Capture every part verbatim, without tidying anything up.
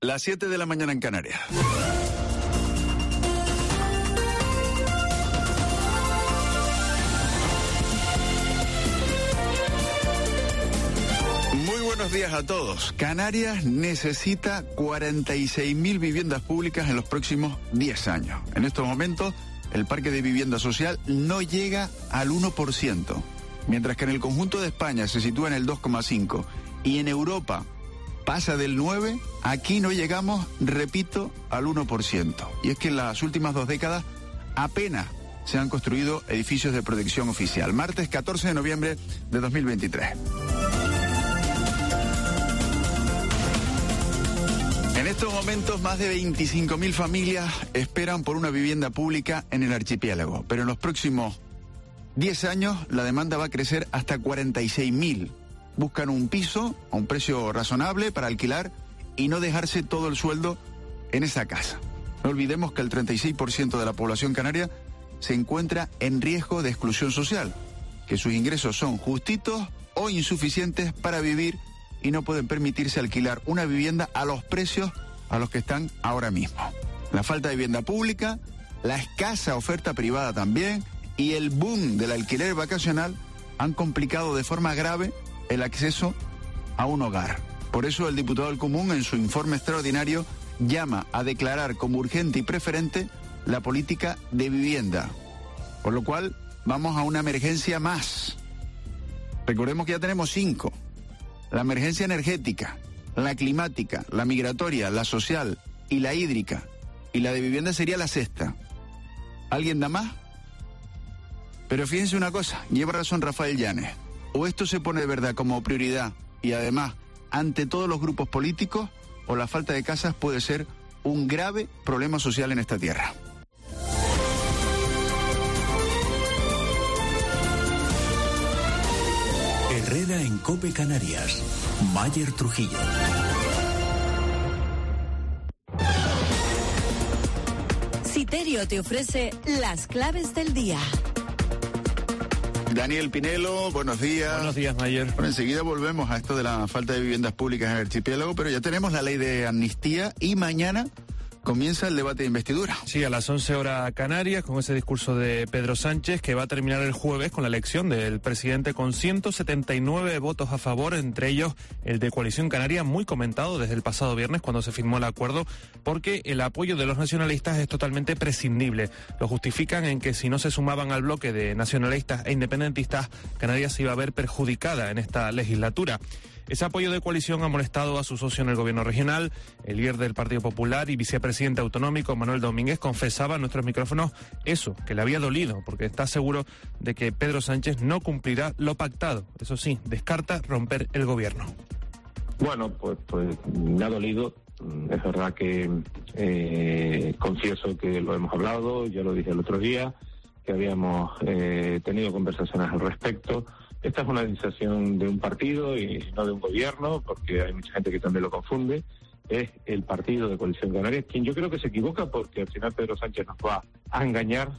Las siete de la mañana en Canarias. Muy buenos días a todos. Canarias necesita cuarenta y seis mil viviendas públicas en los próximos diez años. En estos momentos, el parque de vivienda social no llega al uno por ciento, mientras que en el conjunto de España se sitúa en el dos coma cinco por ciento y en Europa pasa del nueve por ciento, aquí no llegamos, repito, al uno por ciento. Y es que en las últimas dos décadas apenas se han construido edificios de protección oficial. Martes catorce de noviembre de dos mil veintitrés. En estos momentos, más de veinticinco mil familias esperan por una vivienda pública en el archipiélago, pero en los próximos diez años la demanda va a crecer hasta cuarenta y seis mil. Buscan un piso a un precio razonable para alquilar y no dejarse todo el sueldo en esa casa. No olvidemos que el treinta y seis por ciento de la población canaria se encuentra en riesgo de exclusión social, que sus ingresos son justitos o insuficientes para vivir y no pueden permitirse alquilar una vivienda a los precios a los que están ahora mismo. La falta de vivienda pública, la escasa oferta privada también y el boom del alquiler vacacional han complicado de forma grave el acceso a un hogar. Por eso el diputado del Común, en su informe extraordinario, llama a declarar como urgente y preferente la política de vivienda. Por lo cual, vamos a una emergencia más. Recordemos que ya tenemos cinco. La emergencia energética, la climática, la migratoria, la social y la hídrica. Y la de vivienda sería la sexta. ¿Alguien da más? Pero fíjense una cosa, lleva razón Rafael Llanes. O esto se pone de verdad como prioridad y además ante todos los grupos políticos, o la falta de casas puede ser un grave problema social en esta tierra. Herrera en COPE Canarias. Mayer Trujillo. Citerio te ofrece las claves del día. Daniel Pinelo, buenos días. Buenos días, Mayer. Bueno, enseguida volvemos a esto de la falta de viviendas públicas en el archipiélago, pero ya tenemos la ley de amnistía y mañana comienza el debate de investidura. Sí, a las once horas Canarias, con ese discurso de Pedro Sánchez, que va a terminar el jueves con la elección del presidente con ciento setenta y nueve votos a favor, entre ellos el de Coalición Canaria, muy comentado desde el pasado viernes cuando se firmó el acuerdo, porque el apoyo de los nacionalistas es totalmente prescindible. Lo justifican en que si no se sumaban al bloque de nacionalistas e independentistas, Canarias se iba a ver perjudicada en esta legislatura. Ese apoyo de coalición ha molestado a su socio en el gobierno regional. El líder del Partido Popular y vicepresidente autonómico, Manuel Domínguez, confesaba a nuestros micrófonos eso, que le había dolido, porque está seguro de que Pedro Sánchez no cumplirá lo pactado. Eso sí, descarta romper el gobierno. Bueno, pues, pues me ha dolido. Es verdad que eh, confieso que lo hemos hablado, yo lo dije el otro día, que habíamos eh, tenido conversaciones al respecto. Esta es una decisión de un partido y no de un gobierno, porque hay mucha gente que también lo confunde. Es el partido de Coalición Canaria quien yo creo que se equivoca, porque al final Pedro Sánchez nos va a engañar.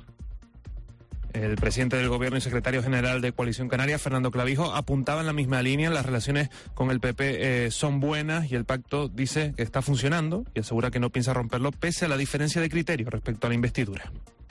El presidente del Gobierno y secretario general de Coalición Canaria, Fernando Clavijo, apuntaba en la misma línea. Las relaciones con el P P eh, son buenas y el pacto dice que está funcionando y asegura que no piensa romperlo pese a la diferencia de criterio respecto a la investidura.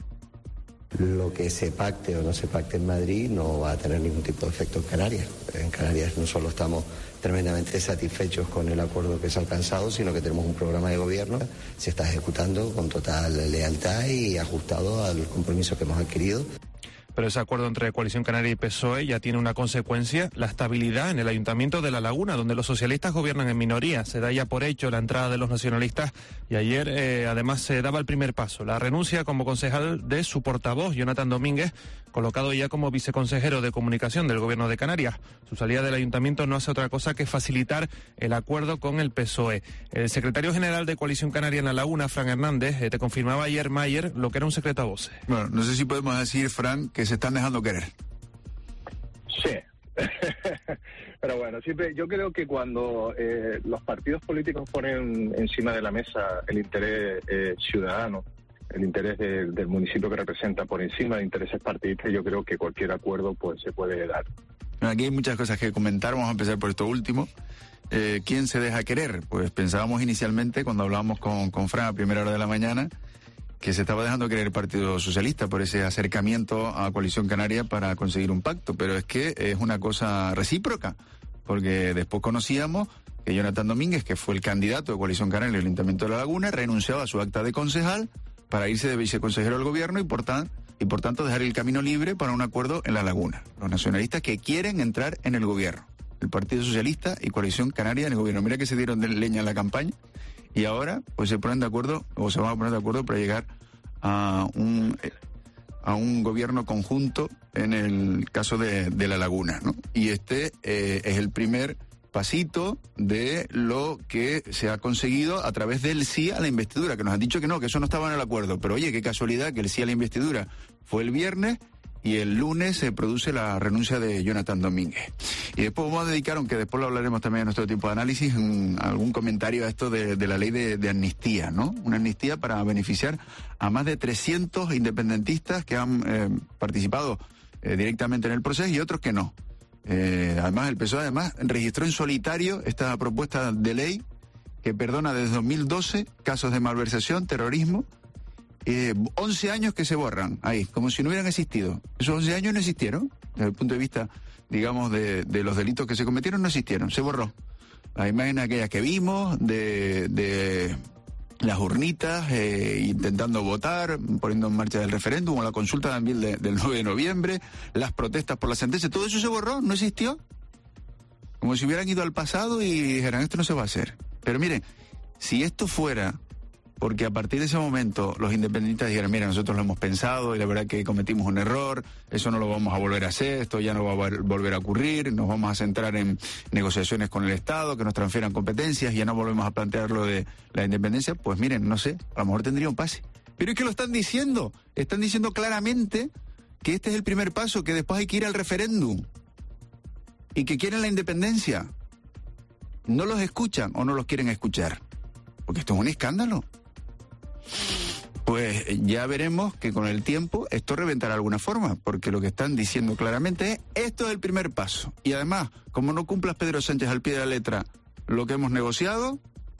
Lo que se pacte o no se pacte en Madrid no va a tener ningún tipo de efecto en Canarias. En Canarias no solo estamos tremendamente satisfechos con el acuerdo que se ha alcanzado, sino que tenemos un programa de gobierno que se está ejecutando con total lealtad y ajustado al compromiso que hemos adquirido. Pero ese acuerdo entre Coalición Canaria y P S O E ya tiene una consecuencia, la estabilidad en el Ayuntamiento de La Laguna, donde los socialistas gobiernan en minoría. Se da ya por hecho la entrada de los nacionalistas y ayer eh, además se daba el primer paso, la renuncia como concejal de su portavoz, Jonathan Domínguez, colocado ya como viceconsejero de comunicación del Gobierno de Canarias. Su salida del Ayuntamiento no hace otra cosa que facilitar el acuerdo con el P S O E. El secretario general de Coalición Canaria en La Laguna, Fran Hernández, eh, te confirmaba ayer, Mayer, lo que era un secreto a voces. Bueno, no sé si podemos decir, Fran, que se están dejando querer. Sí. Pero bueno, siempre yo creo que cuando eh, los partidos políticos ponen encima de la mesa el interés eh, ciudadano, el interés de, del municipio que representa por encima de intereses partidistas, yo creo que cualquier acuerdo pues se puede dar. Aquí hay muchas cosas que comentar, vamos a empezar por esto último. eh, ¿quién se deja querer? Pues pensábamos inicialmente, cuando hablábamos con, con Fran a primera hora de la mañana, que se estaba dejando querer el Partido Socialista por ese acercamiento a Coalición Canaria para conseguir un pacto, pero es que es una cosa recíproca, porque después conocíamos que Jonathan Domínguez, que fue el candidato de Coalición Canaria en el Ayuntamiento de La Laguna, renunciaba a su acta de concejal para irse de viceconsejero del gobierno y por, tan, y por tanto dejar el camino libre para un acuerdo en La Laguna. Los nacionalistas que quieren entrar en el gobierno, el Partido Socialista y Coalición Canaria en el gobierno. Mira que se dieron de leña en la campaña y ahora pues se ponen de acuerdo, o se van a poner de acuerdo para llegar a un, a un gobierno conjunto en el caso de, de La Laguna, ¿no? Y este eh, es el primer pasito de lo que se ha conseguido a través del sí a la investidura, que nos han dicho que no, que eso no estaba en el acuerdo, pero oye, qué casualidad que el sí a la investidura fue el viernes y el lunes se produce la renuncia de Jonathan Domínguez. Y después vamos a dedicar, aunque después lo hablaremos también en nuestro tiempo de análisis, un, algún comentario a esto de, de la ley de, de amnistía, ¿no? Una amnistía para beneficiar a más de trescientos independentistas que han eh, participado eh, directamente en el proceso y otros que no. Eh, además, el P S O E además registró en solitario esta propuesta de ley que perdona desde dos mil doce casos de malversación, terrorismo, eh, once años que se borran ahí, como si no hubieran existido. Esos once años no existieron, desde el punto de vista, digamos, de, de los delitos que se cometieron, no existieron, se borró. La imagen aquella que vimos de, de las urnitas, eh, intentando votar, poniendo en marcha el referéndum o la consulta también de, del nueve de noviembre, las protestas por la sentencia, todo eso se borró, no existió. Como si hubieran ido al pasado y dijeran, esto no se va a hacer. Pero miren, si esto fuera porque a partir de ese momento los independentistas dijeran, mira, nosotros lo hemos pensado y la verdad que cometimos un error, eso no lo vamos a volver a hacer, esto ya no va a volver a ocurrir, nos vamos a centrar en negociaciones con el Estado, que nos transfieran competencias y ya no volvemos a plantear lo de la independencia, pues miren, no sé, a lo mejor tendría un pase. Pero es que lo están diciendo, están diciendo claramente que este es el primer paso, que después hay que ir al referéndum y que quieren la independencia. No los escuchan o no los quieren escuchar, porque esto es un escándalo. Pues ya veremos que con el tiempo esto reventará de alguna forma, porque lo que están diciendo claramente es, esto es el primer paso. Y además, como no cumplas, Pedro Sánchez, al pie de la letra lo que hemos negociado,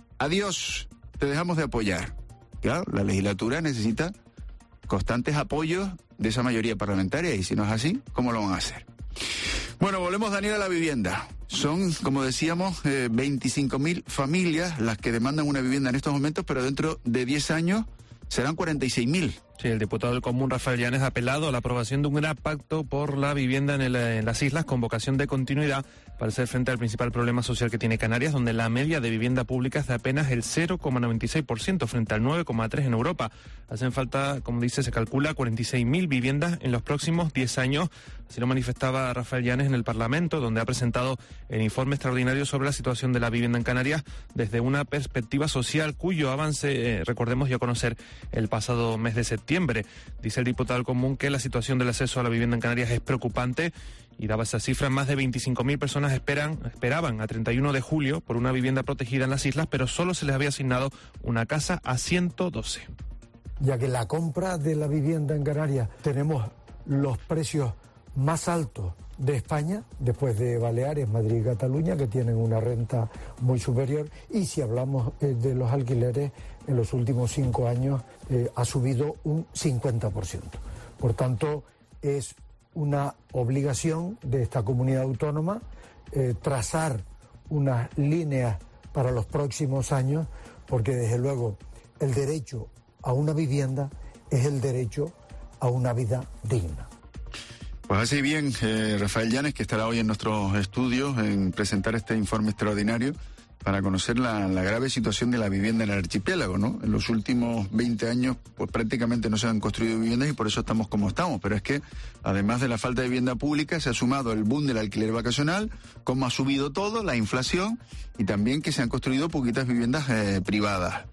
adiós, te dejamos de apoyar. Claro, la legislatura necesita constantes apoyos de esa mayoría parlamentaria, y si no es así, ¿cómo lo van a hacer? Bueno, volvemos, Daniel, a la vivienda. Son, como decíamos, eh, veinticinco mil familias las que demandan una vivienda en estos momentos, pero dentro de diez años serán cuarenta y seis mil. Sí, el diputado del Común, Rafael Llanes, ha apelado a la aprobación de un gran pacto por la vivienda en, el, en las islas con vocación de continuidad para hacer frente al principal problema social que tiene Canarias, donde la media de vivienda pública es de apenas el cero coma noventa y seis por ciento frente al nueve coma tres por ciento en Europa. Hacen falta, como dice, se calcula cuarenta y seis mil viviendas en los próximos diez años. Así lo manifestaba Rafael Llanes en el Parlamento, donde ha presentado el informe extraordinario sobre la situación de la vivienda en Canarias desde una perspectiva social, cuyo avance, eh, recordemos, dio a conocer el pasado mes de septiembre. Dice el diputado del Común que la situación del acceso a la vivienda en Canarias es preocupante y daba esa cifra. Más de veinticinco mil personas esperan, esperaban a treinta y uno de julio por una vivienda protegida en las islas, pero solo se les había asignado una casa a ciento doce. Ya que la compra de la vivienda en Canarias tenemos los precios más altos de España, después de Baleares, Madrid y Cataluña, que tienen una renta muy superior, y si hablamos eh, de los alquileres, en los últimos cinco años eh, ha subido un cincuenta por ciento. Por tanto, es una obligación de esta comunidad autónoma eh, trazar unas líneas para los próximos años, porque desde luego el derecho a una vivienda es el derecho a una vida digna. Pues así bien, eh, Rafael Llanes, que estará hoy en nuestros estudios en presentar este informe extraordinario para conocer la, la grave situación de la vivienda en el archipiélago, ¿no? En los últimos veinte años, pues prácticamente no se han construido viviendas y por eso estamos como estamos. Pero es que, además de la falta de vivienda pública, se ha sumado el boom del alquiler vacacional, cómo ha subido todo, la inflación, y también que se han construido poquitas viviendas eh, privadas.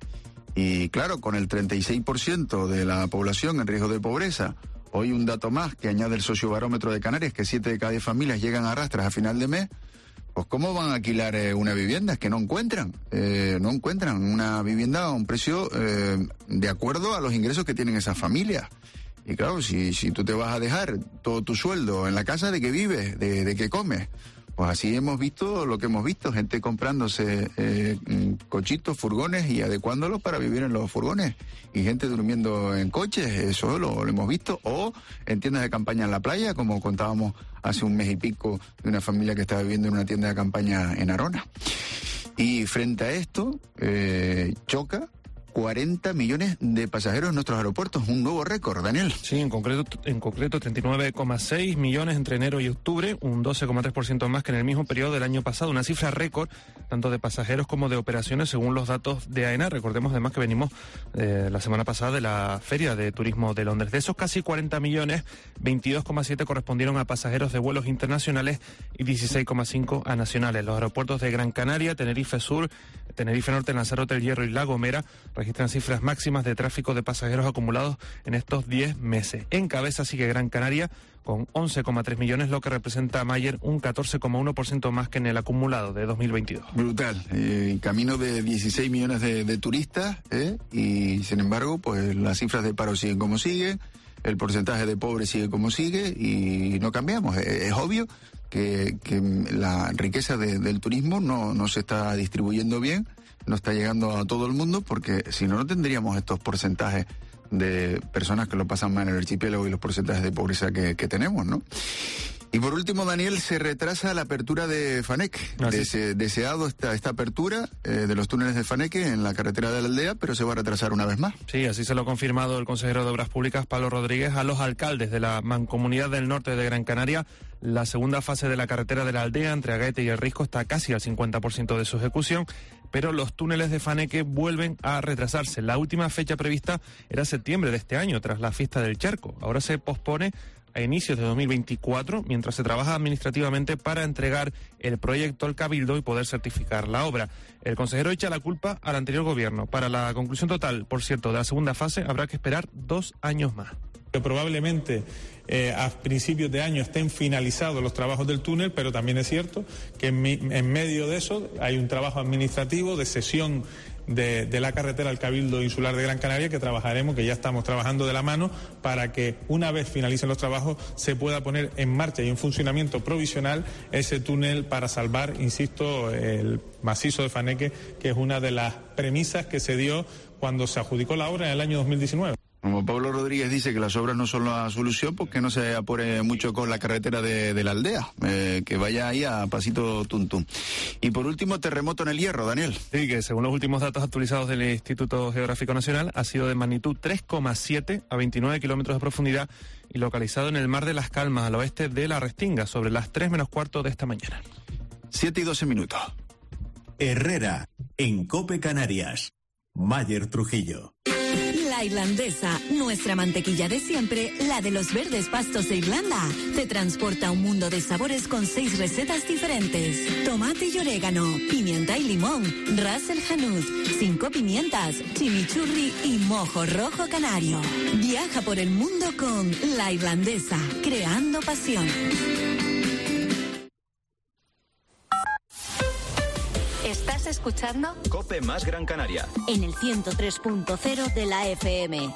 Y claro, con el treinta y seis por ciento de la población en riesgo de pobreza, hoy un dato más que añade el sociobarómetro de Canarias, que siete de cada diez familias llegan a rastras a final de mes, pues ¿cómo van a alquilar eh, una vivienda? Es que no encuentran, eh, no encuentran una vivienda a un precio eh, de acuerdo a los ingresos que tienen esas familias. Y claro, si, si tú te vas a dejar todo tu sueldo en la casa, ¿de qué vives? ¿De, de qué comes? Pues así hemos visto lo que hemos visto, gente comprándose eh, cochitos, furgones y adecuándolos para vivir en los furgones, y gente durmiendo en coches, eso lo, lo hemos visto, o en tiendas de campaña en la playa, como contábamos hace un mes y pico de una familia que estaba viviendo en una tienda de campaña en Arona. Y frente a esto, eh, choca cuarenta millones de pasajeros en nuestros aeropuertos, un nuevo récord, Daniel. Sí, en concreto, en concreto treinta y nueve coma seis millones entre enero y octubre, un doce coma tres por ciento más que en el mismo periodo del año pasado, una cifra récord tanto de pasajeros como de operaciones según los datos de AENA. Recordemos además que venimos eh, la semana pasada de la Feria de Turismo de Londres. De esos casi cuarenta millones, veintidós coma siete correspondieron a pasajeros de vuelos internacionales y dieciséis coma cinco a nacionales. Los aeropuertos de Gran Canaria, Tenerife Sur, Tenerife Norte, Lanzarote, El Hierro y La Gomera registran cifras máximas de tráfico de pasajeros acumulados en estos diez meses. En cabeza sigue Gran Canaria con once coma tres millones, lo que representa a Mayer un catorce coma uno por ciento más que en el acumulado de dos mil veintidós. Brutal. Eh, camino de dieciséis millones de, de turistas, ¿eh? Y sin embargo, pues las cifras de paro siguen como siguen, el porcentaje de pobres sigue como sigue y no cambiamos. Es, es obvio que, que la riqueza de, del turismo no, no se está distribuyendo bien, no está llegando a todo el mundo, porque si no, no tendríamos estos porcentajes de personas que lo pasan mal en el archipiélago y los porcentajes de pobreza que, que tenemos, ¿no? Y por último, Daniel, se retrasa la apertura de Faneque. Dese, deseado esta, esta apertura eh, de los túneles de Faneque en la carretera de la Aldea, pero se va a retrasar una vez más. Sí, así se lo ha confirmado el consejero de Obras Públicas, Pablo Rodríguez, a los alcaldes de la Mancomunidad del Norte de Gran Canaria. La segunda fase de la carretera de la Aldea entre Agaete y El Risco está casi al cincuenta por ciento de su ejecución, pero los túneles de Faneque vuelven a retrasarse. La última fecha prevista era septiembre de este año, tras la fiesta del charco. Ahora se pospone a inicios de dos mil veinticuatro, mientras se trabaja administrativamente para entregar el proyecto al Cabildo y poder certificar la obra. El consejero echa la culpa al anterior gobierno. Para la conclusión total, por cierto, de la segunda fase habrá que esperar dos años más. Que probablemente eh, a principios de año estén finalizados los trabajos del túnel, pero también es cierto que en, mi, en medio de eso hay un trabajo administrativo de cesión de, de la carretera al Cabildo Insular de Gran Canaria, que trabajaremos, que ya estamos trabajando de la mano, para que una vez finalicen los trabajos se pueda poner en marcha y en funcionamiento provisional ese túnel para salvar, insisto, el macizo de Faneque, que es una de las premisas que se dio cuando se adjudicó la obra en el año dos mil diecinueve. Como Pablo Rodríguez dice que las obras no son la solución, pues que no se apure mucho con la carretera de, de la Aldea, eh, que vaya ahí a pasito tuntum. Y por último, terremoto en El Hierro, Daniel. Sí, que según los últimos datos actualizados del Instituto Geográfico Nacional, ha sido de magnitud tres coma siete a veintinueve kilómetros de profundidad y localizado en el Mar de las Calmas, al oeste de La Restinga, sobre las tres menos cuarto de esta mañana. siete y doce minutos. Herrera, en COPE Canarias. Mayer Trujillo. La Irlandesa, nuestra mantequilla de siempre, la de los verdes pastos de Irlanda, te transporta a un mundo de sabores con seis recetas diferentes. Tomate y orégano, pimienta y limón, ras el hanout, cinco pimientas, chimichurri y mojo rojo canario. Viaja por el mundo con La Irlandesa, creando pasión. ¿Estás escuchando? COPE más Gran Canaria. En el ciento tres punto cero de la F M.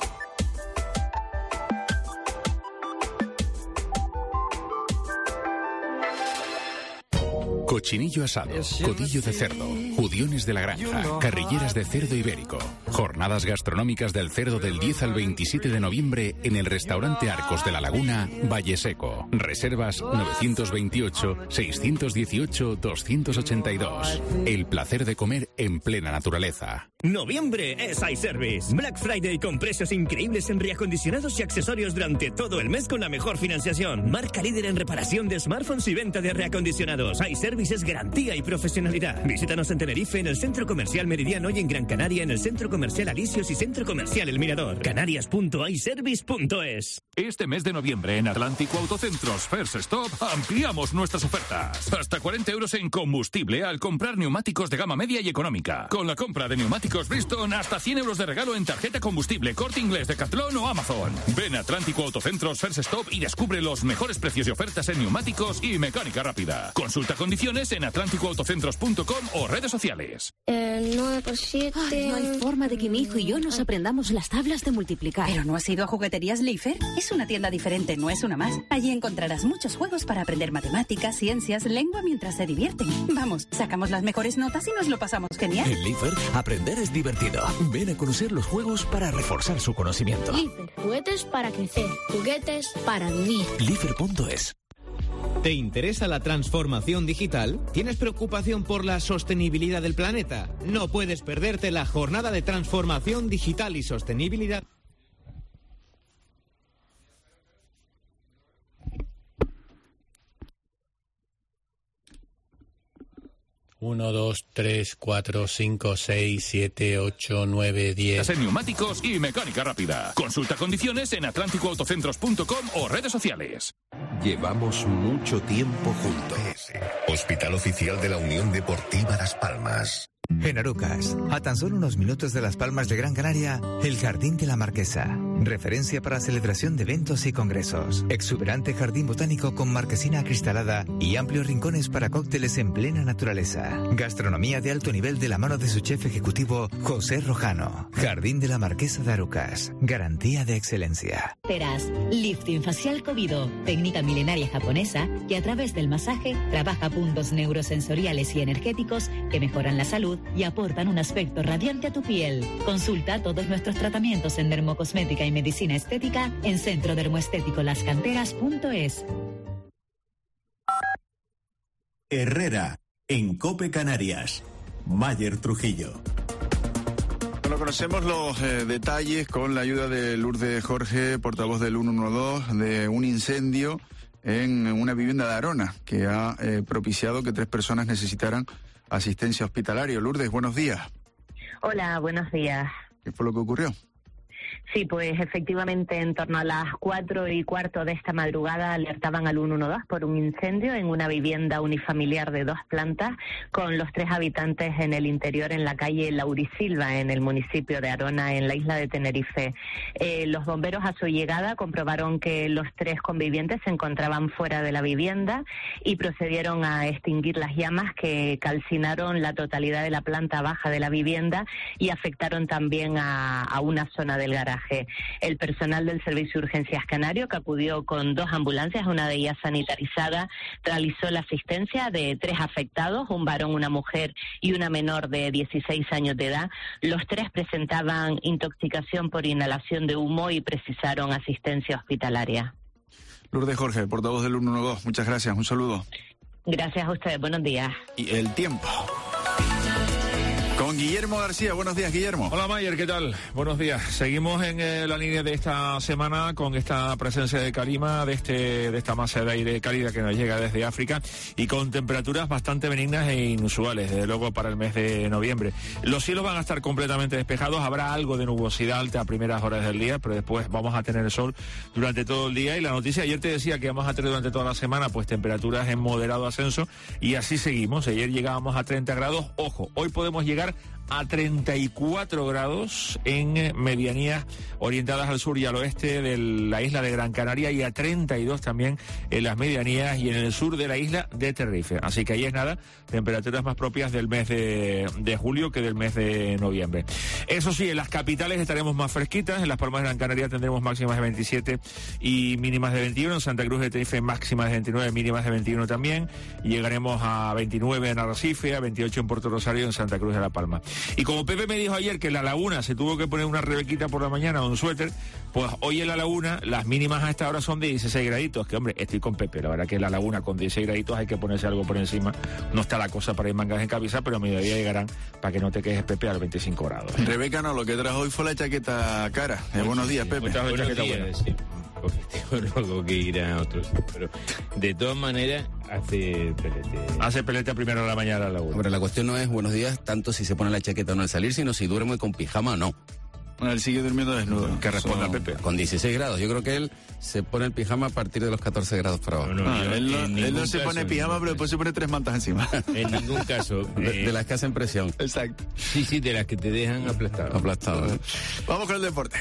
Cochinillo asado, codillo de cerdo, judiones de la granja, carrilleras de cerdo ibérico. Jornadas gastronómicas del cerdo del diez al veintisiete de noviembre en el restaurante Arcos de la Laguna, Valle Seco. Reservas nueve veintiocho, seiscientos dieciocho, doscientos ochenta y dos. El placer de comer en plena naturaleza. Noviembre es iService. Black Friday con precios increíbles en reacondicionados y accesorios durante todo el mes con la mejor financiación. Marca líder en reparación de smartphones y venta de reacondicionados. iService es garantía y profesionalidad. Visítanos en Tenerife, en el Centro Comercial Meridiano, y en Gran Canaria, en el Centro Comercial Alicios y Centro Comercial El Mirador. Canarias punto i service punto es. Este mes de noviembre en Atlántico Autocentros First Stop ampliamos nuestras ofertas. Hasta cuarenta euros en combustible al comprar neumáticos de gama media y económica. Con la compra de neumáticos Neumáticos Bridgestone, hasta cien euros de regalo en tarjeta combustible, Corte Inglés, Decathlon o Amazon. Ven a Atlántico Autocentros First Stop y descubre los mejores precios y ofertas en neumáticos y mecánica rápida. Consulta condiciones en atlántico autocentros punto com o redes sociales. Eh, nueve por siete... Ay, no hay forma de que mi hijo y yo nos aprendamos las tablas de multiplicar. ¿Pero no has ido a Jugueterías Leifer? Es una tienda diferente, no es una más. Allí encontrarás muchos juegos para aprender matemáticas, ciencias, lengua mientras se divierten. Vamos, sacamos las mejores notas y nos lo pasamos genial. En Leifer, aprender es divertido. Ven a conocer los juegos para reforzar su conocimiento. Leifer, juguetes para crecer, juguetes para vivir. Leifer punto es. ¿Te interesa la transformación digital? ¿Tienes preocupación por la sostenibilidad del planeta? No puedes perderte la jornada de transformación digital y sostenibilidad. uno, dos, tres, cuatro, cinco, seis, siete, ocho, nueve, diez. En neumáticos y mecánica rápida. Consulta condiciones en atlántico autocentros punto com o redes sociales. Llevamos mucho tiempo juntos. Hospital Oficial de la Unión Deportiva Las Palmas. En Arucas, a tan solo unos minutos de Las Palmas de Gran Canaria, el Jardín de la Marquesa. Referencia para celebración de eventos y congresos. Exuberante jardín botánico con marquesina acristalada y amplios rincones para cócteles en plena naturaleza. Gastronomía de alto nivel de la mano de su chef ejecutivo, José Rojano. Jardín de la Marquesa de Arucas. Garantía de excelencia. Teras, lifting facial Kobido, técnica milenaria japonesa que a través del masaje trabaja puntos neurosensoriales y energéticos que mejoran la salud y aportan un aspecto radiante a tu piel. Consulta todos nuestros tratamientos en dermocosmética y medicina estética en centro dermoestético las canteras punto es. Herrera, en COPE Canarias. Mayer Trujillo. Bueno, conocemos los eh, detalles con la ayuda de Lourdes Jorge, portavoz del ciento doce, de un incendio en una vivienda de Arona que ha eh, propiciado que tres personas necesitaran asistencia hospitalaria. Lourdes, buenos días. Hola, buenos días. ¿Qué fue lo que ocurrió? Sí, pues efectivamente en torno a las cuatro y cuarto de esta madrugada alertaban al ciento doce por un incendio en una vivienda unifamiliar de dos plantas con los tres habitantes en el interior en la calle Laurisilva, en el municipio de Arona, en la isla de Tenerife. Eh, los bomberos a su llegada comprobaron que los tres convivientes se encontraban fuera de la vivienda y procedieron a extinguir las llamas que calcinaron la totalidad de la planta baja de la vivienda y afectaron también a, a una zona del garaje. El personal del Servicio de Urgencias Canario, que acudió con dos ambulancias, una de ellas sanitarizada, realizó la asistencia de tres afectados, un varón, una mujer y una menor de dieciséis años de edad. Los tres presentaban intoxicación por inhalación de humo y precisaron asistencia hospitalaria. Lourdes Jorge, portavoz del ciento doce, muchas gracias, un saludo. Gracias a ustedes, buenos días. Y el tiempo. Con Guillermo García. Buenos días, Guillermo. Hola, Mayer, ¿qué tal? Buenos días. Seguimos en eh, la línea de esta semana con esta presencia de calima, de este de esta masa de aire cálida que nos llega desde África y con temperaturas bastante benignas e inusuales, desde luego para el mes de noviembre. Los cielos van a estar completamente despejados, habrá algo de nubosidad alta a primeras horas del día, pero después vamos a tener el sol durante todo el día. Y la noticia, ayer te decía que vamos a tener durante toda la semana pues temperaturas en moderado ascenso y así seguimos. Ayer llegábamos a treinta grados, ojo, hoy podemos llegar a treinta y cuatro grados en medianías orientadas al sur y al oeste de la isla de Gran Canaria y a treinta y dos también en las medianías y en el sur de la isla de Tenerife. Así que ahí es nada, temperaturas más propias del mes de, de julio que del mes de noviembre. Eso sí, en las capitales estaremos más fresquitas, en Las Palmas de Gran Canaria tendremos máximas de veintisiete y mínimas de veintiuno, en Santa Cruz de Tenerife máximas de veintinueve, mínimas de veintiuno también, y llegaremos a veintinueve en Arrecife, a veintiocho en Puerto Rosario y en Santa Cruz de la Palma. Y como Pepe me dijo ayer que en La Laguna se tuvo que poner una rebequita por la mañana o un suéter, pues hoy en La Laguna las mínimas a esta hora son de dieciséis graditos, que hombre, estoy con Pepe, la verdad que en La Laguna con dieciséis graditos hay que ponerse algo por encima, no está la cosa para ir mangas en camisa, pero a mediodía llegarán para que no te quejes, Pepe, a los veinticinco grados. ¿eh? Rebeca no, lo que trajo hoy fue la chaqueta cara. Eh, buenos días, Pepe. Muchas buenos chaqueta días, buena. Sí. Porque tengo luego que ir a otros, pero de todas maneras hace pelete. Hace pelete a primera de la mañana a la una. Pero la cuestión no es buenos días tanto si se pone la chaqueta o no al salir, sino si duerme con pijama o no. Él sigue durmiendo desnudo. Que responda Eso... Pepe. Con dieciséis grados. Yo creo que él se pone el pijama a partir de los catorce grados para abajo. No, no, ah, él, no, él no se caso, pone pijama, pero después se pone tres mantas encima. En ningún caso. De, eh, de las que hacen presión. Exacto. Sí, sí, de las que te dejan aplastado. Aplastado. ¿eh? Vamos con el deporte.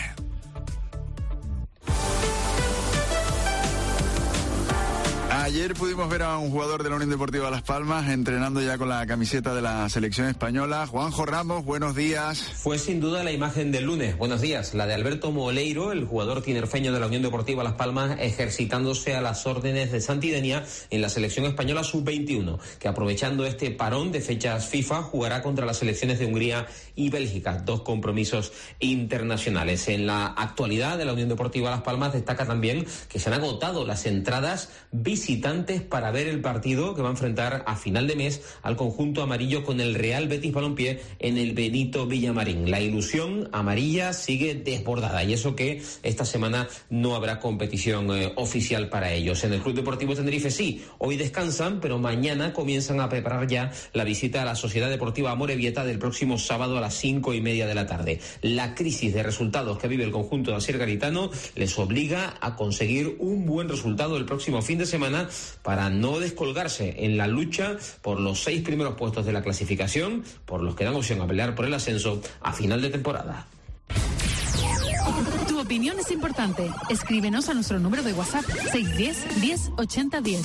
Ayer pudimos ver a un jugador de la Unión Deportiva Las Palmas entrenando ya con la camiseta de la selección española. Juanjo Ramos, buenos días. Fue sin duda la imagen del lunes. Buenos días. La de Alberto Moleiro, el jugador tinerfeño de la Unión Deportiva Las Palmas, ejercitándose a las órdenes de Santidenia en la selección española sub veintiuno, que aprovechando este parón de fechas FIFA jugará contra las selecciones de Hungría y Bélgica, dos compromisos internacionales. En la actualidad de la Unión Deportiva Las Palmas destaca también que se han agotado las entradas visitantes para ver el partido que va a enfrentar a final de mes al conjunto amarillo con el Real Betis Balompié en el Benito Villamarín. La ilusión amarilla sigue desbordada y eso que esta semana no habrá competición eh, oficial para ellos. En el Club Deportivo Tenerife sí, hoy descansan, pero mañana comienzan a preparar ya la visita a la Sociedad Deportiva Amorebieta del próximo sábado a las cinco y media de la tarde. La crisis de resultados que vive el conjunto de Asier Garitano les obliga a conseguir un buen resultado el próximo fin de semana para no descolgarse en la lucha por los seis primeros puestos de la clasificación, por los que dan opción a pelear por el ascenso a final de temporada. Tu opinión es importante. Escríbenos a nuestro número de WhatsApp seis uno cero, diez, ochenta, diez.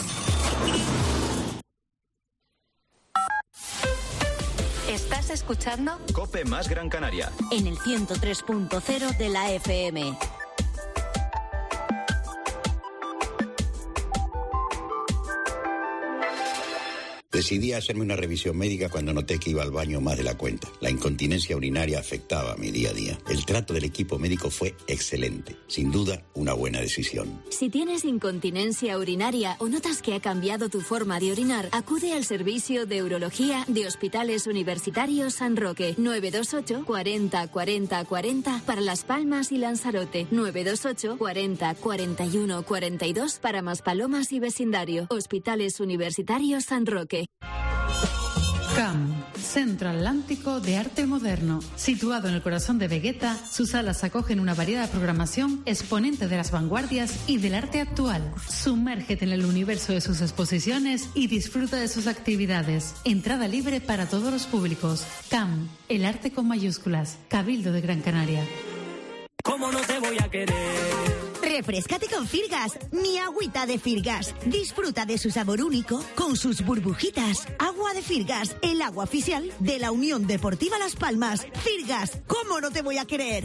¿Estás escuchando? COPE más Gran Canaria. En el ciento tres punto cero de la F M. Decidí hacerme una revisión médica cuando noté que iba al baño más de la cuenta. La incontinencia urinaria afectaba mi día a día. El trato del equipo médico fue excelente. Sin duda, una buena decisión. Si tienes incontinencia urinaria o notas que ha cambiado tu forma de orinar, acude al servicio de urología de Hospitales Universitarios San Roque. nueve dos ocho, cuarenta, cuarenta, cuarenta para Las Palmas y Lanzarote. nueve dos ocho, cuarenta, cuarenta y uno, cuarenta y dos para Maspalomas y vecindario. Hospitales Universitarios San Roque. C A M, Centro Atlántico de Arte Moderno. Situado en el corazón de Vegueta, sus salas acogen una variada programación exponente de las vanguardias y del arte actual. Sumérgete en el universo de sus exposiciones y disfruta de sus actividades. Entrada libre para todos los públicos. C A M, el arte con mayúsculas. Cabildo de Gran Canaria. ¿Cómo no te voy a querer? Refrescate con Firgas, mi agüita de Firgas. Disfruta de su sabor único con sus burbujitas. Agua de Firgas, el agua oficial de la Unión Deportiva Las Palmas. Firgas, ¿cómo no te voy a querer?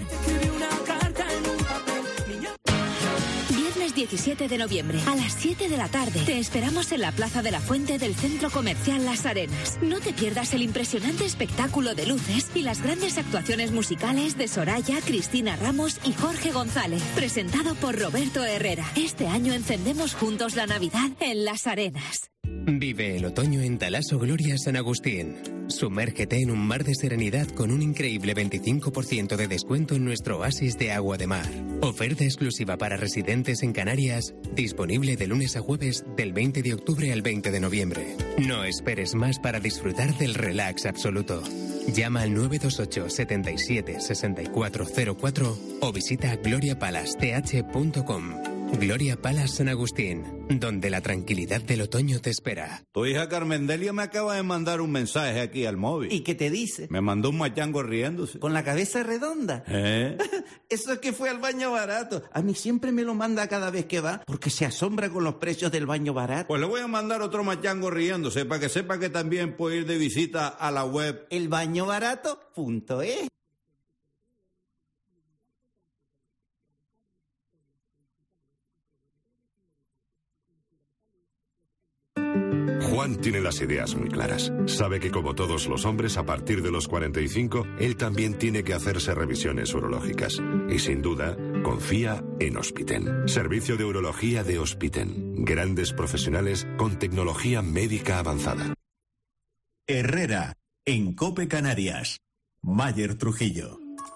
Viernes diecisiete de noviembre, a las siete de la tarde, te esperamos en la Plaza de la Fuente del Centro Comercial Las Arenas. No te pierdas el impresionante espectáculo de luces y las grandes actuaciones musicales de Soraya, Cristina Ramos y Jorge González, presentado por Roberto Herrera. Este año encendemos juntos la Navidad en Las Arenas. Vive el otoño en Talaso Gloria San Agustín. Sumérgete en un mar de serenidad con un increíble veinticinco por ciento de descuento en nuestro oasis de agua de mar. Oferta exclusiva para residentes en Canarias, disponible de lunes a jueves del veinte de octubre al veinte de noviembre. No esperes más para disfrutar del relax absoluto. Llama al nueve dos ocho, setenta y siete, sesenta y cuatro cero cuatro o visita gloria palace t h punto com. Gloria Palace San Agustín, donde la tranquilidad del otoño te espera. Tu hija Carmendelia me acaba de mandar un mensaje aquí al móvil. ¿Y qué te dice? Me mandó un machango riéndose. ¿Con la cabeza redonda? ¿Eh? Eso es que fue al baño barato. A mí siempre me lo manda cada vez que va, porque se asombra con los precios del baño barato. Pues le voy a mandar otro machango riéndose, para que sepa que también puede ir de visita a la web el baño barato punto es. Juan tiene las ideas muy claras. Sabe que como todos los hombres, a partir de los cuarenta y cinco, él también tiene que hacerse revisiones urológicas. Y sin duda, confía en Hospiten. Servicio de urología de Hospiten. Grandes profesionales con tecnología médica avanzada. Herrera, en COPE Canarias. Mayer Trujillo.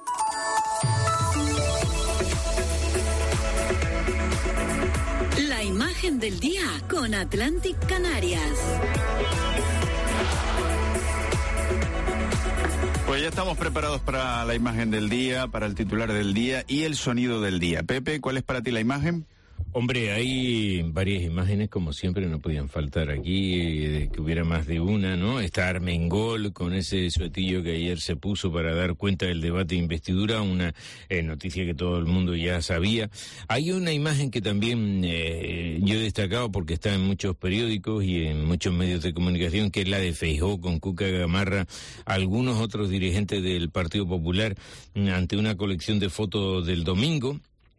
La imagen del día con Atlantic Canarias. Pues ya estamos preparados para la imagen del día, para el titular del día y el sonido del día. Pepe, ¿cuál es para ti la imagen? Hombre, hay varias imágenes, como siempre, no podían faltar aquí, eh, que hubiera más de una, ¿no? Está Armengol con ese suetillo que ayer se puso para dar cuenta del debate de investidura, una eh, noticia que todo el mundo ya sabía. Hay una imagen que también eh, yo he destacado porque está en muchos periódicos y en muchos medios de comunicación, que es la de Feijóo con Cuca Gamarra, algunos otros dirigentes del Partido Popular, ante una colección de fotos del domingo.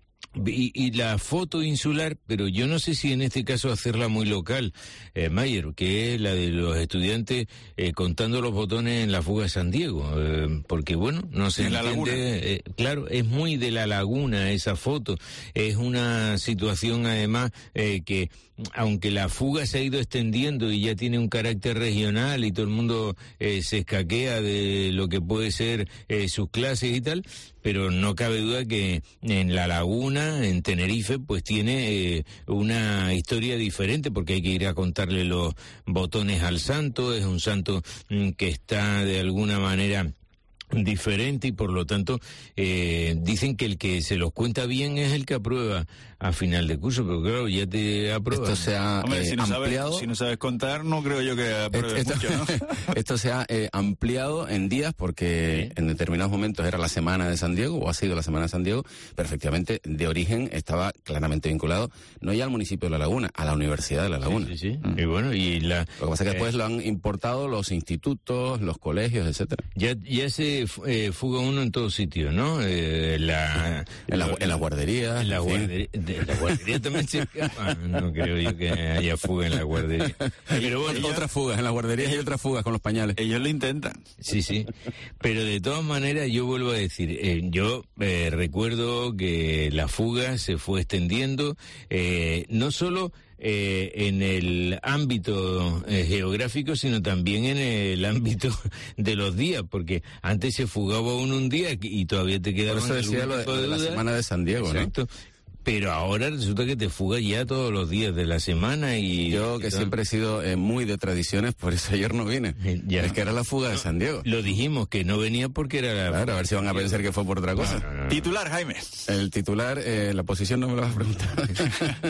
Y, y la foto insular, pero yo no sé si en este caso hacerla muy local, eh, Mayer, que es la de los estudiantes eh, contando los botones en la fuga de San Diego, eh, porque bueno, no se entiende, eh, claro, es muy de La Laguna esa foto, es una situación además eh, que aunque la fuga se ha ido extendiendo y ya tiene un carácter regional y todo el mundo eh, se escaquea de lo que puede ser eh, sus clases y tal, pero no cabe duda que en La Laguna, en Tenerife, pues tiene eh, una historia diferente, porque hay que ir a contarle los botones al santo, es un santo mm, que está de alguna manera diferente y por lo tanto eh, dicen que el que se los cuenta bien es el que aprueba a final de curso, pero claro, ya te aprueba. Esto se ha Hombre, eh, si no ampliado. Sabes, si no sabes contar, no creo yo que apruebes esto, mucho, ¿no? Esto se ha eh, ampliado en días porque sí. En determinados momentos era la semana de San Diego, o ha sido la semana de San Diego, pero efectivamente de origen estaba claramente vinculado, no ya al municipio de La Laguna, a la Universidad de La Laguna. Sí, sí, sí. Mm. Y bueno, y la... Lo que pasa es que después eh, lo han importado los institutos, los colegios, etcétera. Ya, ya se eh, fuga uno en todos sitios, ¿no? Eh, la, en, la, en la guardería. En la guardería, de, la guardería también se... Ah, no creo yo que haya fuga en la guardería. Pero bueno, ellos, otras fugas, en las guarderías hay otras fugas con los pañales. Ellos lo intentan. Sí, sí. Pero de todas maneras, yo vuelvo a decir, eh, yo eh, recuerdo que la fuga se fue extendiendo, eh, no solo... Eh, en el ámbito eh, geográfico, sino también en el ámbito de los días, porque antes se fugaba uno un día y todavía te quedaba... Por eso decía lo de, de, de la semana de San Diego, exacto, ¿no? Pero ahora resulta que te fugas ya todos los días de la semana y... Yo, que y siempre he sido eh, muy de tradiciones, por eso ayer no vine. Ya. Es que era la fuga de San Diego. Lo dijimos, que no venía porque era la... Claro, a ver si van a pensar que fue por otra cosa. No, no, no. Titular, Jaime. El titular, eh, la posición no me lo vas a preguntar.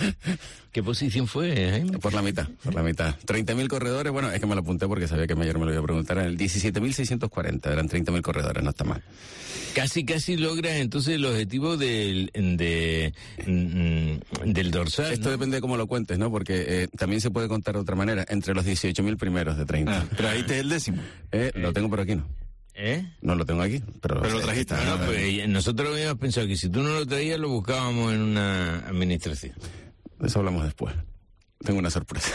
¿Qué posición fue, Jaime? Por la mitad, por la mitad. treinta mil corredores, bueno, es que me lo apunté porque sabía que ayer me lo iba a preguntar. En el diecisiete mil seiscientos cuarenta, eran treinta mil corredores, no está mal. Casi, casi logras entonces el objetivo del, de, mm, del dorsal. Esto ¿no? depende de cómo lo cuentes, ¿no? Porque eh, también se puede contar de otra manera, entre los dieciocho mil primeros de treinta. Ah, ¿trajiste el décimo? Eh, eh. Lo tengo por aquí, ¿no? ¿Eh? No lo tengo aquí, pero... Pero lo trajiste. No, no, pues nosotros habíamos pensado que si tú no lo traías, lo buscábamos en una administración. De eso hablamos después. Tengo una sorpresa.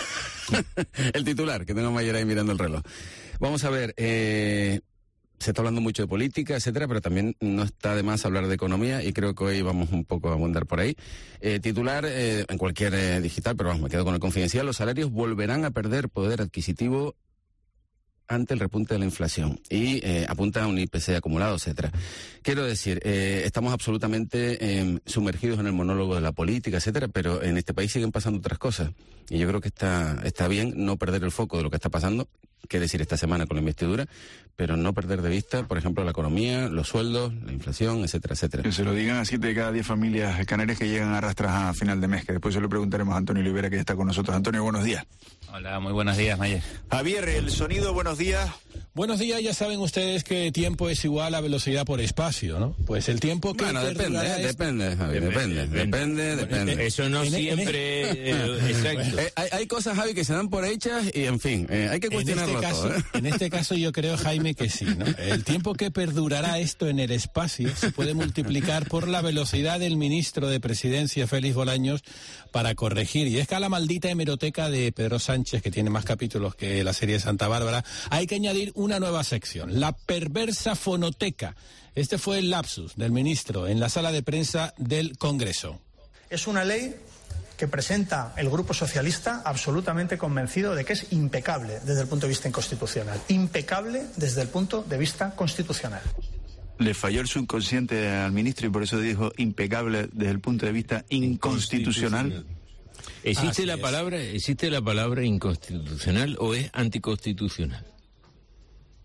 El titular, que tengo a Mayer ahí mirando el reloj. Vamos a ver, eh... se está hablando mucho de política, etcétera, pero también no está de más hablar de economía y creo que hoy vamos un poco a abundar por ahí. Eh, titular eh, en cualquier eh, digital, pero vamos, me quedo con el Confidencial. Los salarios volverán a perder poder adquisitivo ante el repunte de la inflación y eh, apunta a un I P C acumulado, etcétera. Quiero decir, eh, estamos absolutamente eh, sumergidos en el monólogo de la política, etcétera, pero en este país siguen pasando otras cosas y yo creo que está, está bien no perder el foco de lo que está pasando, qué decir esta semana con la investidura, pero no perder de vista, por ejemplo, la economía, los sueldos, la inflación, etcétera, etcétera. Que se lo digan a siete de cada diez familias canarias que llegan a arrastras a final de mes, que después se lo preguntaremos a Antonio Olivera, que ya está con nosotros. Antonio, buenos días. Hola, muy buenos días, Mayer. Javier, el sonido, buenos días. Buenos días, ya saben ustedes que tiempo es igual a velocidad por espacio, ¿no? Pues el tiempo que... Bueno, depende, ¿eh? es... depende, Javi, depende, depende, depende, depende. Eso no en, siempre... En, eh, exacto. Eh, hay, hay cosas, Javi, que se dan por hechas y, en fin, eh, hay que cuestionarlo en este caso, todo, ¿eh? En este caso yo creo, Jaime, que sí, ¿no? El tiempo que perdurará esto en el espacio se puede multiplicar por la velocidad del ministro de Presidencia, Félix Bolaños, para corregir. Y es que a la maldita hemeroteca de Pedro Sánchez, que tiene más capítulos que la serie de Santa Bárbara, hay que añadir una nueva sección. La perversa fonoteca. Este fue el lapsus del ministro en la sala de prensa del Congreso. Es una ley que presenta el Grupo Socialista absolutamente convencido de que es impecable desde el punto de vista inconstitucional. Impecable desde el punto de vista constitucional. Le falló el subconsciente al ministro y por eso dijo impecable desde el punto de vista inconstitucional. ¿Existe Así la es. palabra, existe la palabra inconstitucional o es anticonstitucional?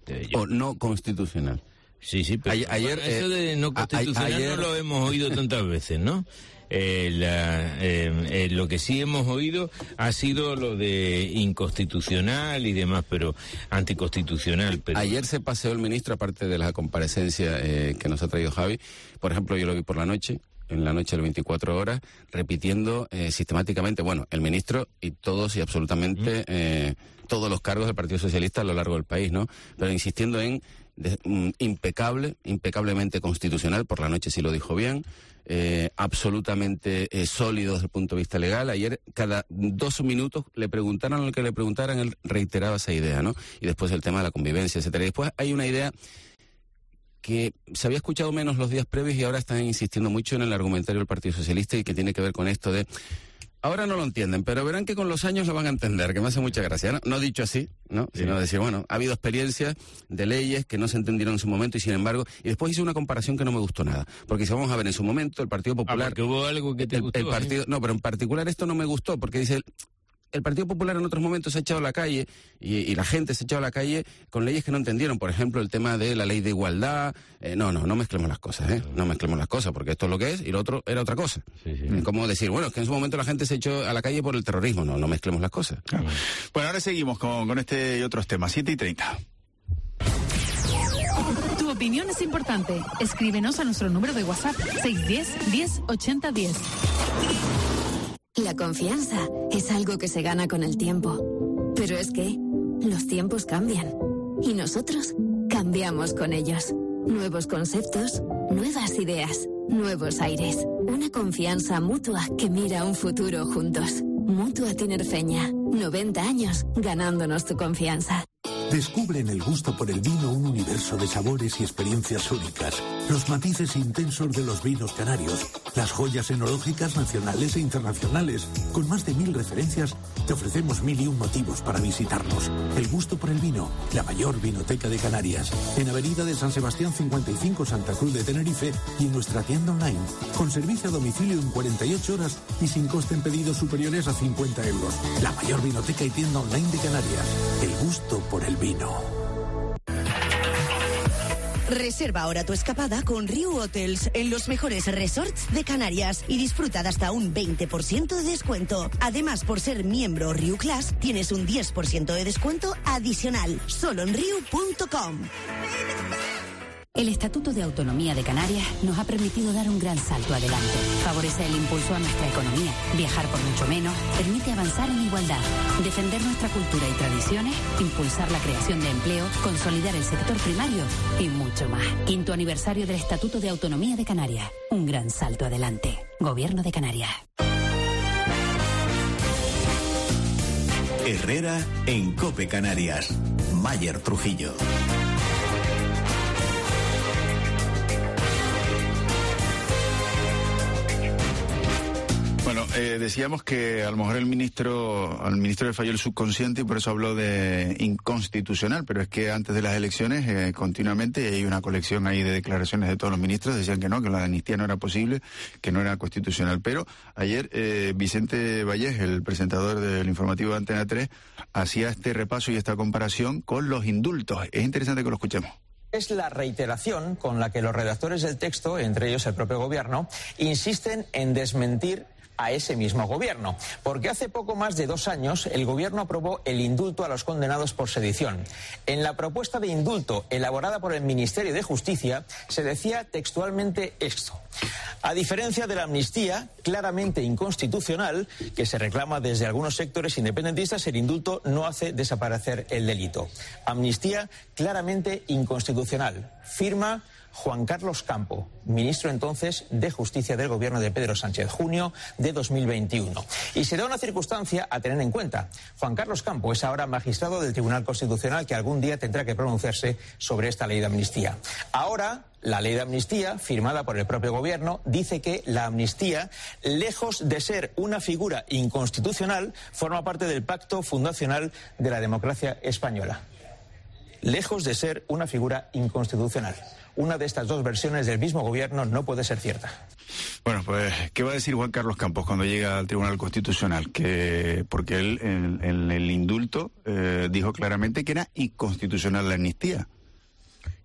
de ello. O no constitucional. Sí, sí, pero ayer, ayer bueno, eso de no constitucional ayer, no lo hemos oído tantas veces, ¿no? Eh, la, eh, eh, lo que sí hemos oído ha sido lo de inconstitucional y demás, pero anticonstitucional. Pero... Ayer se paseó el ministro, aparte de la comparecencia eh, que nos ha traído Javi. Por ejemplo, yo lo vi por la noche, en la noche de veinticuatro horas, repitiendo eh, sistemáticamente, bueno, el ministro y todos y absolutamente eh, todos los cargos del Partido Socialista a lo largo del país, ¿no? Pero insistiendo en de, um, impecable, impecablemente constitucional, por la noche sí lo dijo bien, eh, absolutamente eh, sólido desde el punto de vista legal. Ayer, cada dos minutos, le preguntaran lo que le preguntaran, él reiteraba esa idea, ¿no? Y después el tema de la convivencia, etcétera. Y después hay una idea que se había escuchado menos los días previos y ahora están insistiendo mucho en el argumentario del Partido Socialista y que tiene que ver con esto de... Ahora no lo entienden, pero verán que con los años lo van a entender, que me hace mucha gracia. No, no dicho así, ¿no? Sí. Sino decir, bueno, ha habido experiencias de leyes que no se entendieron en su momento y sin embargo... Y después hice una comparación que no me gustó nada. Porque si vamos a ver, en su momento el Partido Popular... Ah, porque hubo algo que te el, gustó, el partido, ¿eh? No, pero en particular esto no me gustó porque dice... El Partido Popular en otros momentos se ha echado a la calle y, y la gente se ha echado a la calle con leyes que no entendieron. Por ejemplo, el tema de la ley de igualdad. Eh, no, no, no mezclemos las cosas, ¿eh? No mezclemos las cosas porque esto es lo que es y lo otro era otra cosa. Sí, sí. Como decir, bueno, es que en su momento la gente se echó a la calle por el terrorismo. No, no mezclemos las cosas. Claro. Bueno, ahora seguimos con, con este y otros temas. siete y treinta. Tu opinión es importante. Escríbenos a nuestro número de WhatsApp seis uno cero, diez, ochenta, diez. La confianza es algo que se gana con el tiempo. Pero es que los tiempos cambian. Y nosotros cambiamos con ellos. Nuevos conceptos, nuevas ideas, nuevos aires. Una confianza mutua que mira un futuro juntos. Mutua Tinerfeña. noventa años ganándonos tu confianza. Descubre en el gusto por el vino un universo de sabores y experiencias únicas. Los matices intensos de los vinos canarios, las joyas enológicas nacionales e internacionales. Con más de mil referencias, te ofrecemos mil y un motivos para visitarnos. El gusto por el vino, la mayor vinoteca de Canarias. En Avenida de San Sebastián cincuenta y cinco, Santa Cruz de Tenerife, y en nuestra tienda online. Con servicio a domicilio en cuarenta y ocho horas y sin coste en pedidos superiores a cincuenta euros. La mayor vinoteca y tienda online de Canarias. El gusto por el vino. Reserva ahora tu escapada con Riu Hotels en los mejores resorts de Canarias y disfruta de hasta un veinte por ciento de descuento. Además, por ser miembro Riu Class, tienes un diez por ciento de descuento adicional, solo en riu punto com. El Estatuto de Autonomía de Canarias nos ha permitido dar un gran salto adelante. Favorece el impulso a nuestra economía, viajar por mucho menos, permite avanzar en igualdad, defender nuestra cultura y tradiciones, impulsar la creación de empleo, consolidar el sector primario y mucho más. Quinto aniversario del Estatuto de Autonomía de Canarias. Un gran salto adelante. Gobierno de Canarias. Herrera en COPE Canarias. Mayer Trujillo. Bueno, eh, decíamos que a lo mejor el ministro, al ministro le falló el subconsciente y por eso habló de inconstitucional, pero es que antes de las elecciones eh, continuamente hay una colección ahí de declaraciones de todos los ministros, decían que no, que la amnistía no era posible, que no era constitucional, pero ayer eh, Vicente Vallés, el presentador del informativo de Antena tres, hacía este repaso y esta comparación con los indultos. Es interesante que lo escuchemos. Es la reiteración con la que los redactores del texto, entre ellos el propio gobierno, insisten en desmentir a ese mismo gobierno, porque hace poco más de dos años el gobierno aprobó el indulto a los condenados por sedición. En la propuesta de indulto elaborada por el Ministerio de Justicia se decía textualmente esto: a diferencia de la amnistía, claramente inconstitucional, que se reclama desde algunos sectores independentistas, el indulto no hace desaparecer el delito. Amnistía claramente inconstitucional. Firma Juan Carlos Campo, ministro entonces de Justicia del gobierno de Pedro Sánchez, junio de dos mil veintiuno. Y se da una circunstancia a tener en cuenta. Juan Carlos Campo es ahora magistrado del Tribunal Constitucional que algún día tendrá que pronunciarse sobre esta ley de amnistía. Ahora, la ley de amnistía, firmada por el propio gobierno, dice que la amnistía, lejos de ser una figura inconstitucional, forma parte del pacto fundacional de la democracia española. Lejos de ser una figura inconstitucional. Una de estas dos versiones del mismo gobierno no puede ser cierta. Bueno, pues, ¿qué va a decir Juan Carlos Campos cuando llega al Tribunal Constitucional? Que porque él en, en el indulto eh, dijo claramente que era inconstitucional la amnistía.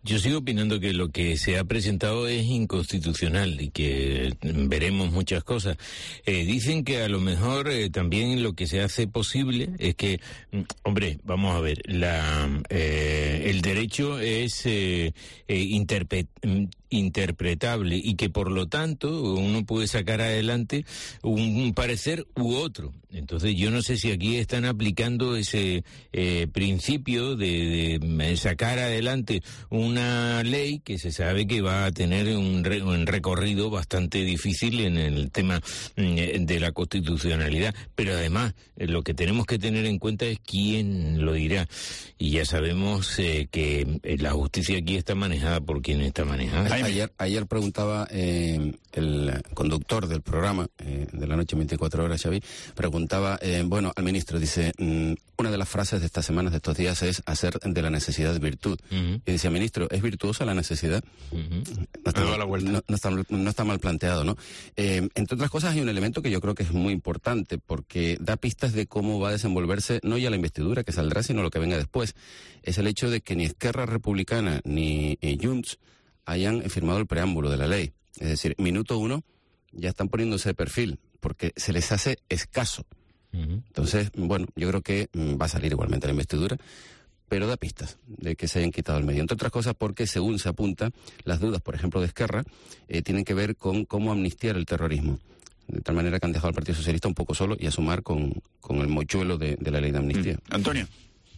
Yo sigo opinando que lo que se ha presentado es inconstitucional y que veremos muchas cosas. Eh, dicen que a lo mejor eh, también lo que se hace posible es que, hombre, vamos a ver, la, eh, el derecho es eh, eh, interpre- interpretable y que por lo tanto uno puede sacar adelante un, un parecer u otro. Entonces yo no sé si aquí están aplicando ese eh, principio de, de sacar adelante una ley que se sabe que va a tener un, re, un recorrido bastante difícil en el tema de la constitucionalidad, pero además eh, lo que tenemos que tener en cuenta es quién lo dirá, y ya sabemos eh, que la justicia aquí está manejada por quien está manejada. Ayer, ayer preguntaba eh, el conductor del programa eh, de la noche veinticuatro horas, Xavi, preguntaba, eh, bueno, al ministro, dice, mm, una de las frases de estas semanas, de estos días, es hacer de la necesidad virtud. Uh-huh. Y decía, ministro, ¿es virtuosa la necesidad? Uh-huh. No, está mal, no, no, está, no está mal planteado, ¿no? Eh, entre otras cosas, hay un elemento que yo creo que es muy importante, porque da pistas de cómo va a desenvolverse, no ya la investidura que saldrá, sino lo que venga después. Es el hecho de que ni Esquerra Republicana ni eh, Junts hayan firmado el preámbulo de la ley. Es decir, minuto uno ya están poniéndose de perfil, porque se les hace escaso. Uh-huh. Entonces, bueno, yo creo que mm, va a salir igualmente la investidura, pero da pistas de que se hayan quitado el medio. Entre otras cosas porque, según se apunta, las dudas, por ejemplo, de Esquerra, eh, tienen que ver con cómo amnistiar el terrorismo. De tal manera que han dejado al Partido Socialista un poco solo y a sumar con, con el mochuelo de, de la ley de amnistía. Mm. Antonio.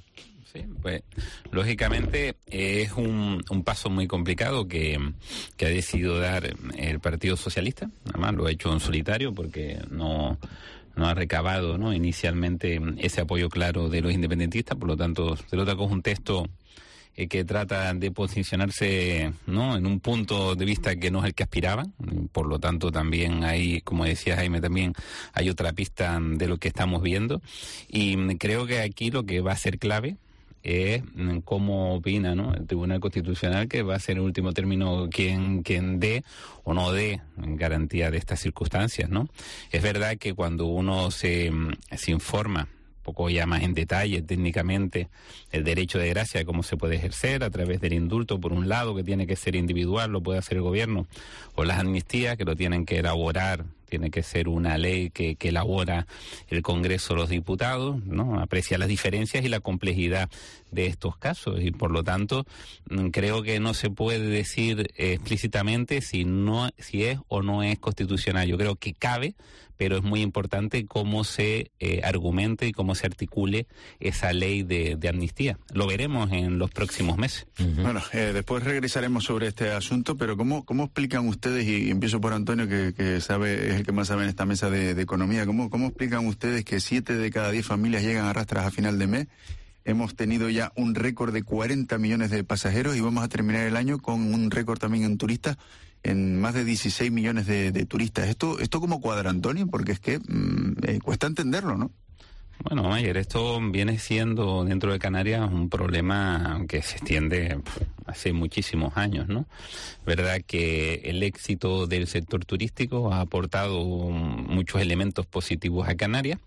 Sí, pues lógicamente es un, un paso muy complicado que, que ha decidido dar el Partido Socialista. Además lo ha hecho en solitario porque no, no ha recabado, ¿no?, inicialmente ese apoyo claro de los independentistas. Por lo tanto, se trata con un texto eh, que trata de posicionarse, ¿no?, en un punto de vista que no es el que aspiraban. Por lo tanto, también hay, como decía Jaime, también hay otra pista de lo que estamos viendo. Y creo que aquí lo que va a ser clave es cómo opina, ¿no?, el Tribunal Constitucional, que va a ser en último término quien, quien dé o no dé garantía de estas circunstancias, ¿no? Es verdad que cuando uno se, se informa un poco ya más en detalle técnicamente el derecho de gracia, cómo se puede ejercer a través del indulto, por un lado, que tiene que ser individual, lo puede hacer el gobierno, o las amnistías, que lo tienen que elaborar, tiene que ser una ley que, que elabora el Congreso de los Diputados, ¿no? Aprecia las diferencias y la complejidad de estos casos, y por lo tanto creo que no se puede decir explícitamente si no, si es o no es constitucional. Yo creo que cabe, pero es muy importante cómo se eh, argumente y cómo se articule esa ley de, de amnistía. Lo veremos en los próximos meses. Uh-huh. Bueno, eh, después regresaremos sobre este asunto, pero ¿cómo, cómo explican ustedes, y empiezo por Antonio, que, que sabe, es el que más sabe en esta mesa de, de economía, ¿cómo, cómo explican ustedes que siete de cada diez familias llegan a rastras a final de mes? Hemos tenido ya un récord de cuarenta millones de pasajeros y vamos a terminar el año con un récord también en turistas, en más de dieciséis millones de, de turistas. ¿Esto esto cómo cuadra, Antonio? Porque es que mmm, eh, cuesta entenderlo, ¿no? Bueno, Mayer, esto viene siendo dentro de Canarias un problema que se extiende hace muchísimos años, ¿no? Verdad que el éxito del sector turístico ha aportado muchos elementos positivos a Canarias,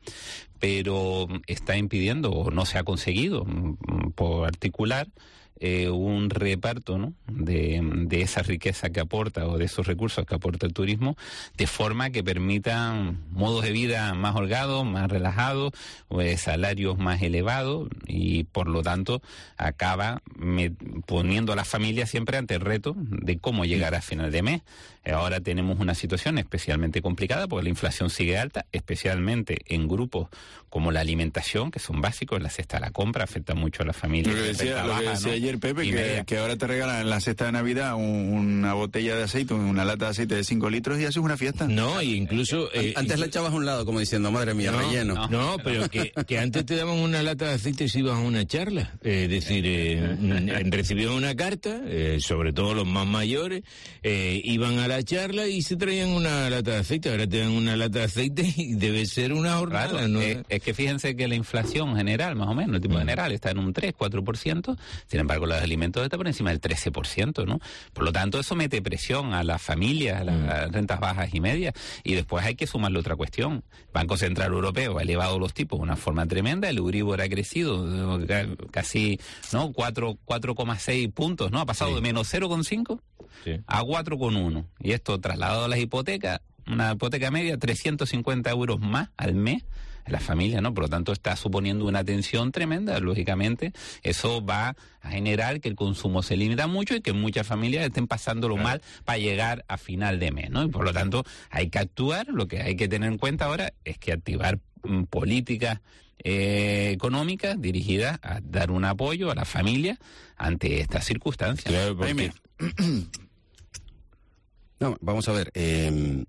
pero está impidiendo, o no se ha conseguido, por articular, Eh, un reparto, ¿no?, de, de esa riqueza que aporta, o de esos recursos que aporta el turismo, de forma que permitan modos de vida más holgados, más relajados, eh, salarios más elevados, y por lo tanto acaba me, poniendo a las familias siempre ante el reto de cómo llegar a final de mes. Ahora tenemos una situación especialmente complicada porque la inflación sigue alta, especialmente en grupos como la alimentación, que son básicos. La cesta de la compra afecta mucho a las familias. Lo que decía, lo que decía, ¿no?, ayer Pepe, que, que ahora te regalan en la cesta de Navidad un, una botella de aceite, una lata de aceite de cinco litros y haces una fiesta. No, y incluso... Eh, antes la echabas a un lado, como diciendo, madre mía, no, relleno. No, no, pero que, que antes te daban una lata de aceite si ibas a una charla. Eh, es decir, eh, recibían una carta, eh, sobre todo los más mayores, eh, iban a la charla y se traían una lata de aceite. Ahora te dan una lata de aceite y debe ser una jornada. Claro, ¿no? Es, es que fíjense que la inflación general, más o menos, el tipo mm. general, está en un tres, cuatro por ciento. Sin embargo, embargo, los alimentos está por encima del trece por ciento, ¿no? Por lo tanto, eso mete presión a las familias, a las mm. rentas bajas y medias, y después hay que sumarle otra cuestión. Banco Central Europeo ha elevado los tipos de una forma tremenda, el Euribor ha crecido casi, ¿no? cuatro coma seis puntos, ¿no? Ha pasado sí. de menos cero coma cinco sí. a cuatro coma uno. Y esto trasladado a las hipotecas, una hipoteca media, trescientos cincuenta euros más al mes en la familia, ¿no? Por lo tanto, está suponiendo una tensión tremenda, lógicamente. Eso va a generar que el consumo se limita mucho y que muchas familias estén pasándolo claro. mal para llegar a final de mes, ¿no? Y por lo tanto, hay que actuar. Lo que hay que tener en cuenta ahora es que activar mm, políticas eh, económicas dirigidas a dar un apoyo a la familia ante estas circunstancias. Claro, porque... No, vamos a ver... Eh...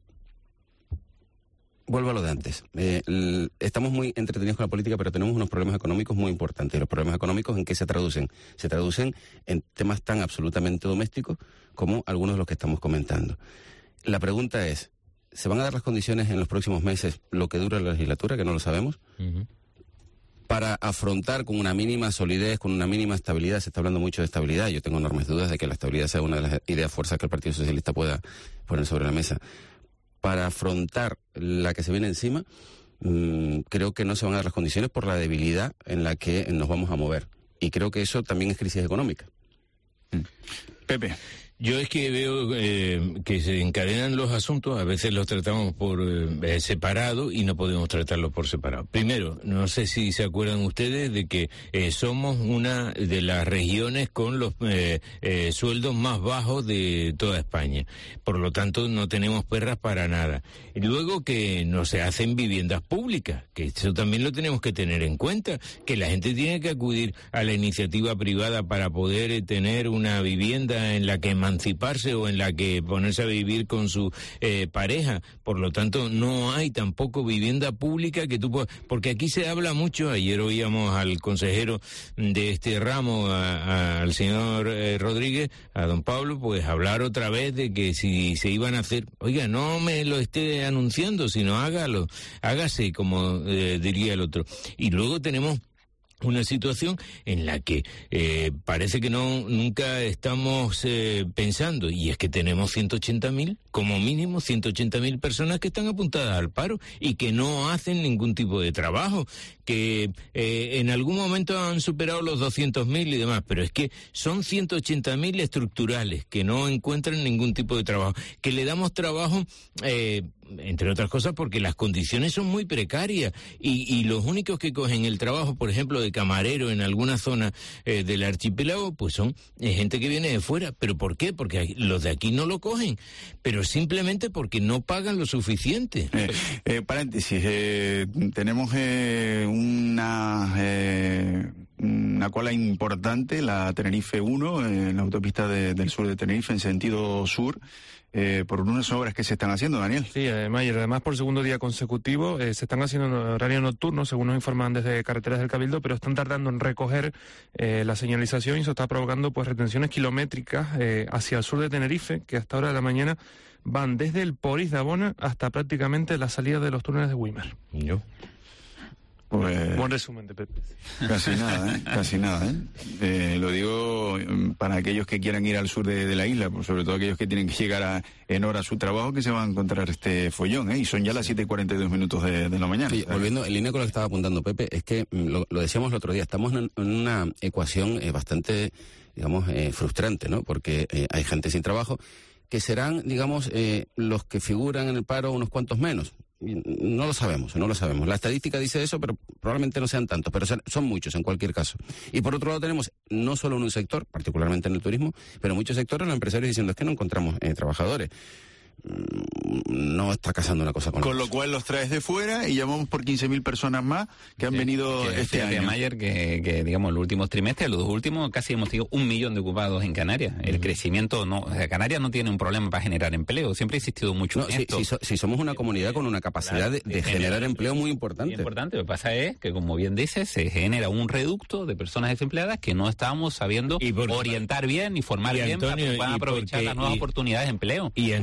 Vuelvo a lo de antes. Eh, l- estamos muy entretenidos con la política, pero tenemos unos problemas económicos muy importantes. ¿Y los problemas económicos en qué se traducen? Se traducen en temas tan absolutamente domésticos como algunos de los que estamos comentando. La pregunta es, ¿se van a dar las condiciones en los próximos meses, lo que dura la legislatura, que no lo sabemos, uh-huh. para afrontar con una mínima solidez, con una mínima estabilidad? Se está hablando mucho de estabilidad. Yo tengo enormes dudas de que la estabilidad sea una de las ideas fuerzas que el Partido Socialista pueda poner sobre la mesa. Para afrontar la que se viene encima, mmm, creo que no se van a dar las condiciones por la debilidad en la que nos vamos a mover. Y creo que eso también es crisis económica. Mm. Pepe. Yo es que veo eh, que se encadenan los asuntos, a veces los tratamos por eh, separado y no podemos tratarlos por separado. Primero, no sé si se acuerdan ustedes de que eh, somos una de las regiones con los eh, eh, sueldos más bajos de toda España. Por lo tanto, no tenemos perras para nada. Y luego que no se hacen viviendas públicas, que eso también lo tenemos que tener en cuenta, que la gente tiene que acudir a la iniciativa privada para poder eh, tener una vivienda en la que emanciparse o en la que ponerse a vivir con su eh, pareja. Por lo tanto, no hay tampoco vivienda pública que tú puedas... Porque aquí se habla mucho, ayer oíamos al consejero de este ramo, a, a, al señor eh, Rodríguez, a don Pablo, pues hablar otra vez de que si se iban a hacer... Oiga, no me lo esté anunciando, sino hágalo, hágase, como eh, diría el otro. Y luego tenemos una situación en la que eh, parece que no nunca estamos eh, pensando, y es que tenemos ciento ochenta mil, como mínimo ciento ochenta mil personas que están apuntadas al paro y que no hacen ningún tipo de trabajo, que eh, en algún momento han superado los doscientos mil y demás, pero es que son ciento ochenta mil estructurales que no encuentran ningún tipo de trabajo, que le damos trabajo... Eh, entre otras cosas porque las condiciones son muy precarias y, y los únicos que cogen el trabajo, por ejemplo, de camarero en alguna zona eh, del archipiélago, pues son eh, gente que viene de fuera. ¿Pero por qué? Porque los de aquí no lo cogen, pero simplemente porque no pagan lo suficiente. Eh, eh, paréntesis, eh, tenemos eh, una... Eh... una cola importante, la Tenerife uno, en la autopista de, del sur de Tenerife, en sentido sur, eh, por unas obras que se están haciendo, Daniel. Sí, además, y además por segundo día consecutivo eh, se están haciendo en horario nocturno, según nos informan desde Carreteras del Cabildo, pero están tardando en recoger eh, la señalización y eso está provocando pues retenciones kilométricas eh, hacia el sur de Tenerife, que hasta hora de la mañana van desde el Poris de Abona hasta prácticamente la salida de los túneles de Wimer. ¿Yo? Pues, buen resumen de Pepe. Casi nada, ¿eh? Casi nada, ¿eh? Eh, lo digo para aquellos que quieran ir al sur de, de la isla, pues sobre todo aquellos que tienen que llegar a, en hora a su trabajo, que se van a encontrar este follón, ¿eh? Y son ya las siete y cuarenta y dos minutos de, de la mañana. Sí, volviendo en línea con lo que estaba apuntando Pepe, es que lo, lo decíamos el otro día, estamos en, en una ecuación eh, bastante, digamos, eh, frustrante, ¿no? Porque eh, hay gente sin trabajo que serán, digamos, eh, los que figuran en el paro unos cuantos menos. No lo sabemos, no lo sabemos. La estadística dice eso, pero probablemente no sean tantos, pero son muchos en cualquier caso. Y por otro lado tenemos, no solo en un sector, particularmente en el turismo, pero muchos sectores, los empresarios diciendo es que no encontramos eh, trabajadores. No está casando una cosa con, con lo cual los traes de fuera y llamamos por quince mil personas más que han sí, venido que este año. Mayer que, que digamos en los últimos trimestres, los dos últimos casi hemos tenido un millón de ocupados en Canarias. El uh-huh. crecimiento no, o sea, Canarias no tiene un problema para generar empleo, siempre ha existido mucho no, en si, esto. Si, so, si somos una comunidad con una capacidad claro, de, de generar genera, empleo muy importante. Muy importante, lo que pasa es que como bien dices, se genera un reducto de personas desempleadas que no estamos sabiendo por, orientar bien y formar y bien Antonio, para que puedan aprovechar porque, las nuevas y, oportunidades de empleo. Y Antonio, y también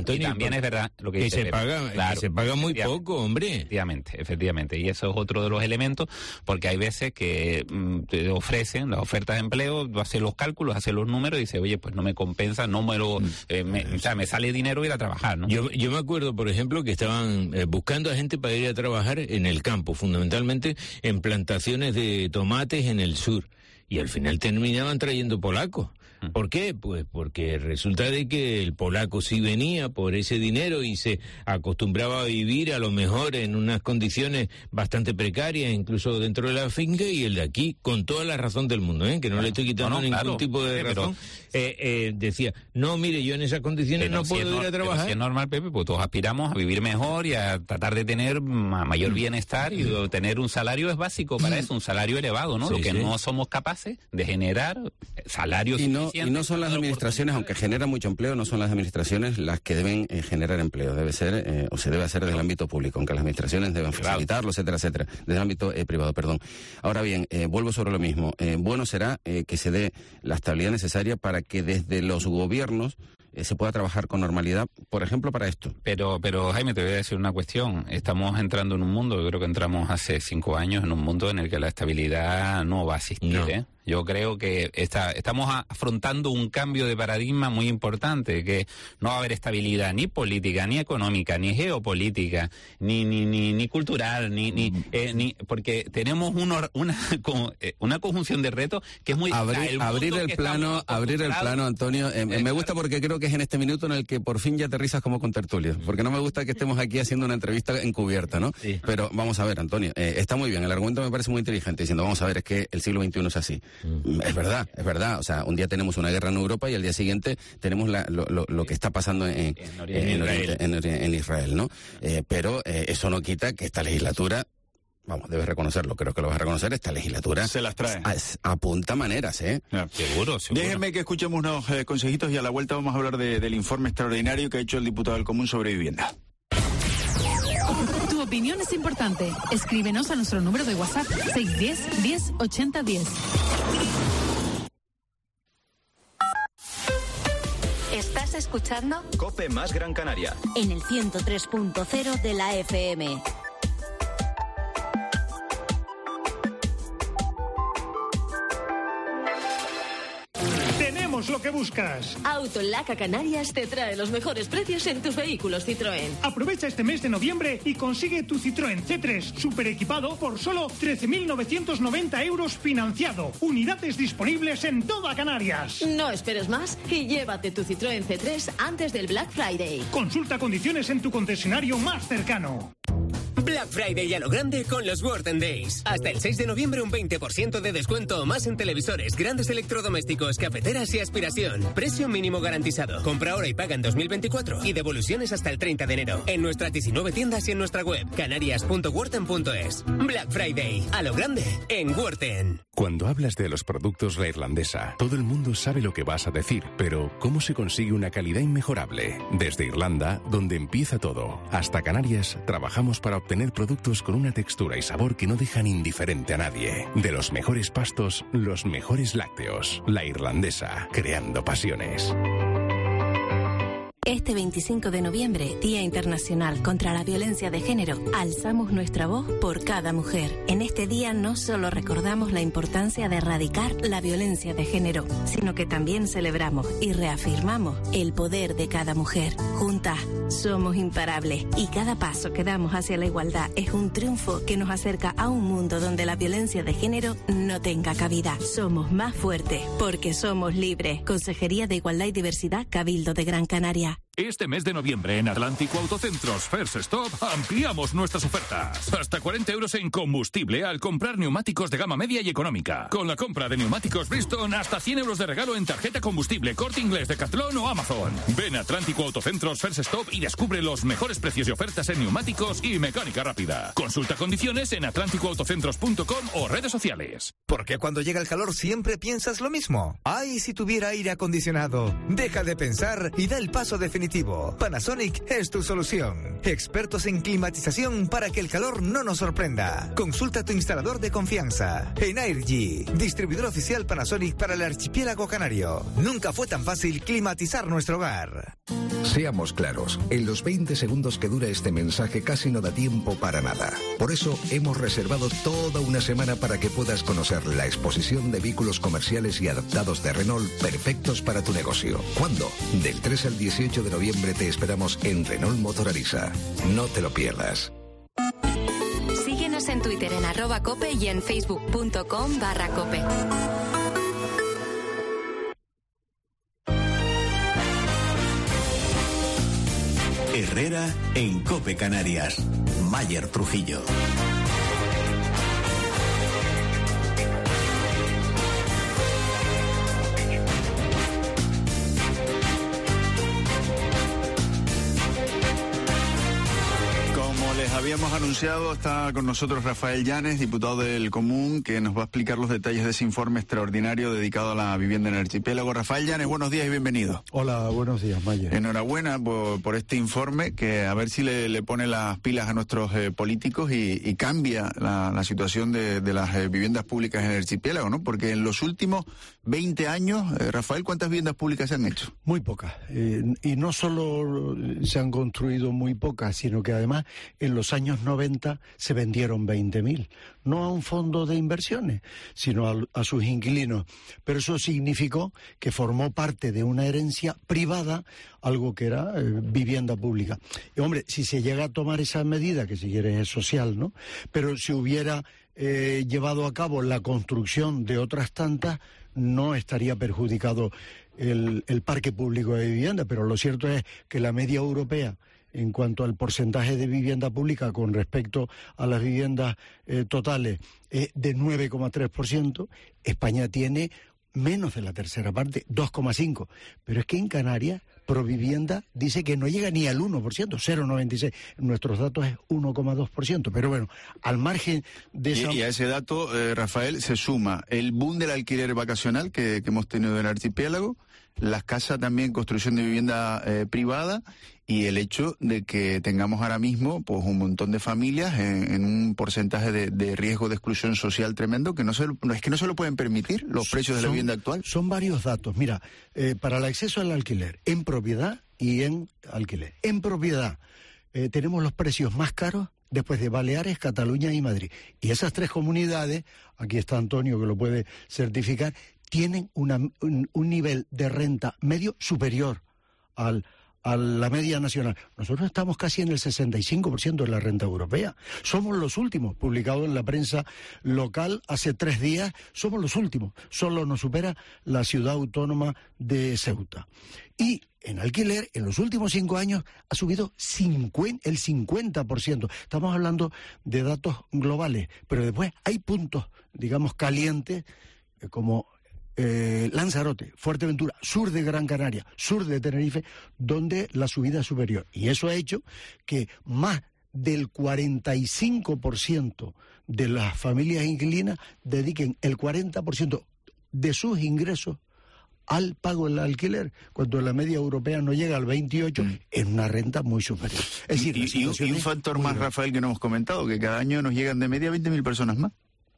también es verdad lo que, que dice se Pepe. paga, Claro, que se paga muy poco, hombre. Efectivamente, efectivamente. Y eso es otro de los elementos, porque hay veces que mm, te ofrecen las ofertas de empleo, tú haces los cálculos, haces los números y dices, oye, pues no me compensa, no me lo, eh, me, o sea, me sale dinero ir a trabajar, ¿no? Yo, yo me acuerdo, por ejemplo, que estaban eh, buscando a gente para ir a trabajar en el campo, fundamentalmente en plantaciones de tomates en el sur, y al final terminaban trayendo polacos. ¿Por qué? Pues porque resulta de que el polaco sí venía por ese dinero y se acostumbraba a vivir a lo mejor en unas condiciones bastante precarias, incluso dentro de la finca, y el de aquí, con toda la razón del mundo, ¿eh? que no, no le estoy quitando no, no, ningún claro, tipo de Pepe, razón, pero... eh, eh, decía, no, mire, yo en esas condiciones no, no puedo si ir no, a trabajar. Si es normal, Pepe, pues todos aspiramos a vivir mejor y a tratar de tener mayor bienestar, y tener un salario es básico para eso, un salario elevado, ¿no? Sí, lo que sí. no somos capaces de generar salarios y no Y no son las administraciones, aunque generan mucho empleo, no son las administraciones las que deben eh, generar empleo. Debe ser, eh, o se debe hacer desde el ámbito público, aunque las administraciones deben facilitarlo, etcétera, etcétera. Desde el ámbito eh, privado, perdón. Ahora bien, eh, vuelvo sobre lo mismo. Eh, bueno será eh, que se dé la estabilidad necesaria para que desde los gobiernos eh, se pueda trabajar con normalidad, por ejemplo, para esto. Pero, pero Jaime, te voy a decir una cuestión. Estamos entrando en un mundo, yo creo que entramos hace cinco años en un mundo en el que la estabilidad no va a existir, no. ¿eh? Yo creo que está, estamos afrontando un cambio de paradigma muy importante, que no va a haber estabilidad ni política, ni económica, ni geopolítica, ni ni ni, ni cultural, ni ni, eh, ni porque tenemos uno, una una conjunción de retos que es muy abrir, el, abrir el plano, abrir el plano, Antonio. Eh, eh, me gusta porque creo que es en este minuto en el que por fin ya aterrizas como contertulio, porque no me gusta que estemos aquí haciendo una entrevista encubierta, ¿no? Sí. Pero vamos a ver, Antonio, eh, está muy bien, el argumento me parece muy inteligente, diciendo, vamos a ver, es que el siglo veintiuno es así. Mm. Es verdad, es verdad. O sea, un día tenemos una guerra en Europa y al día siguiente tenemos la, lo, lo, lo que está pasando en, en, Oriente, en, Oriente, en, Oriente, en Israel, ¿no? Eh, pero eh, eso no quita que esta legislatura, vamos, debes reconocerlo, creo que lo vas a reconocer, esta legislatura se las trae. A, apunta maneras, ¿eh? Yeah. Seguro, seguro. Déjenme que escuchemos unos eh, consejitos y a la vuelta vamos a hablar de, del informe extraordinario que ha hecho el diputado del Común sobre vivienda. Tu opinión es importante. Escríbenos a nuestro número de WhatsApp seis uno cero, diez, ochenta, diez. ¿Estás escuchando? COPE más Gran Canaria. En el ciento tres punto cero de la F M. Lo que buscas. Autolaca Canarias te trae los mejores precios en tus vehículos Citroën. Aprovecha este mes de noviembre y consigue tu Citroën C tres super equipado por solo trece mil novecientos noventa euros financiado. Unidades disponibles en toda Canarias. No esperes más y llévate tu Citroën C tres antes del Black Friday. Consulta condiciones en tu concesionario más cercano. Black Friday a lo grande con los Worten Days. Hasta el seis de noviembre un veinte por ciento de descuento más en televisores, grandes electrodomésticos, cafeteras y aspiración. Precio mínimo garantizado. Compra ahora y paga en dos mil veinticuatro y devoluciones hasta el treinta de enero. En nuestras diecinueve tiendas y en nuestra web canarias punto worten punto es. Black Friday a lo grande en Worten. Cuando hablas de los productos La Irlandesa, todo el mundo sabe lo que vas a decir, pero ¿cómo se consigue una calidad inmejorable? Desde Irlanda, donde empieza todo, hasta Canarias, trabajamos para obtener productos con una textura y sabor que no dejan indiferente a nadie. De los mejores pastos, los mejores lácteos. La Irlandesa, creando pasiones. Este veinticinco de noviembre, Día Internacional contra la Violencia de Género, alzamos nuestra voz por cada mujer. En este día no solo recordamos la importancia de erradicar la violencia de género, sino que también celebramos y reafirmamos el poder de cada mujer. Juntas, somos imparables y cada paso que damos hacia la igualdad es un triunfo que nos acerca a un mundo donde la violencia de género no tenga cabida. Somos más fuertes porque somos libres. Consejería de Igualdad y Diversidad, Cabildo de Gran Canaria. Este mes de noviembre en Atlántico Autocentros First Stop ampliamos nuestras ofertas. Hasta cuarenta euros en combustible al comprar neumáticos de gama media y económica. Con la compra de neumáticos Bridgestone, hasta cien euros de regalo en tarjeta combustible Corte Inglés, Decathlon o Amazon. Ven a Atlántico Autocentros First Stop y descubre los mejores precios y ofertas en neumáticos y mecánica rápida. Consulta condiciones en atlántico autocentros punto com o redes sociales. ¿Por qué cuando llega el calor siempre piensas lo mismo? ¡Ay, si tuviera aire acondicionado! Deja de pensar y da el paso definitivo definitivo. Panasonic es tu solución. Expertos en climatización para que el calor no nos sorprenda. Consulta a tu instalador de confianza. Energy, distribuidor oficial Panasonic para el archipiélago canario. Nunca fue tan fácil climatizar nuestro hogar. Seamos claros, en los veinte segundos que dura este mensaje casi no da tiempo para nada. Por eso hemos reservado toda una semana para que puedas conocer la exposición de vehículos comerciales y adaptados de Renault perfectos para tu negocio. ¿Cuándo? Del tres al dieciocho de noviembre te esperamos en Renault Motor Arisa. No te lo pierdas. Síguenos en Twitter en arroba cope y en facebook.com barra cope. Herrera en Cope Canarias. Mayer Trujillo. Habíamos anunciado, está con nosotros Rafael Llanes, diputado del Común, que nos va a explicar los detalles de ese informe extraordinario dedicado a la vivienda en el archipiélago. Rafael Llanes, buenos días y bienvenido. Hola, buenos días, Mayer. Enhorabuena por, por este informe, que a ver si le, le pone las pilas a nuestros eh, políticos y, y cambia la, la situación de, de las eh, viviendas públicas en el archipiélago, ¿no? Porque en los últimos veinte años, eh, Rafael, ¿cuántas viviendas públicas se han hecho? Muy pocas. Eh, y no solo se han construido muy pocas, sino que además en los años noventa se vendieron veinte mil, no a un fondo de inversiones, sino a, a sus inquilinos. Pero eso significó que formó parte de una herencia privada, algo que era eh, vivienda pública. Y hombre, si se llega a tomar esa medida, que si quieres es social, ¿no? Pero si hubiera eh, llevado a cabo la construcción de otras tantas, no estaría perjudicado el, el parque público de vivienda. Pero lo cierto es que la media europea, en cuanto al porcentaje de vivienda pública con respecto a las viviendas eh, totales, es de nueve coma tres por ciento, España tiene menos de la tercera parte, dos coma cinco por ciento. Pero es que en Canarias, Provivienda dice que no llega ni al uno por ciento, cero coma noventa y seis. Nuestros datos es uno coma dos por ciento. Pero bueno, al margen de esa... Y, y a ese dato, eh, Rafael, se suma el boom del alquiler vacacional que, que hemos tenido en el archipiélago, las casas también, construcción de vivienda eh, privada, y el hecho de que tengamos ahora mismo pues un montón de familias en, en un porcentaje de, de riesgo de exclusión social tremendo, que no, se, no es que no se lo pueden permitir los precios de la son, vivienda actual. Son varios datos. Mira, eh, para el acceso al alquiler, en propiedad y en alquiler. En propiedad eh, tenemos los precios más caros después de Baleares, Cataluña y Madrid. Y esas tres comunidades, aquí está Antonio que lo puede certificar, tienen una, un, un nivel de renta medio superior al a la media nacional. Nosotros estamos casi en el sesenta y cinco por ciento de la renta europea. Somos los últimos, publicado en la prensa local hace tres días, somos los últimos. Solo nos supera la ciudad autónoma de Ceuta. Y en alquiler, en los últimos cinco años, ha subido cincuenta, el cincuenta por ciento. Estamos hablando de datos globales, pero después hay puntos, digamos, calientes, eh, como Eh, Lanzarote, Fuerteventura, sur de Gran Canaria, sur de Tenerife, donde la subida es superior. Y eso ha hecho que más del cuarenta y cinco por ciento de las familias inquilinas dediquen el cuarenta por ciento de sus ingresos al pago del alquiler, cuando la media europea no llega al veintiocho por ciento, mm. es una renta muy superior. Es decir, y, y, y un factor más, grave. Rafael, que no hemos comentado, que cada año nos llegan de media veinte mil personas más.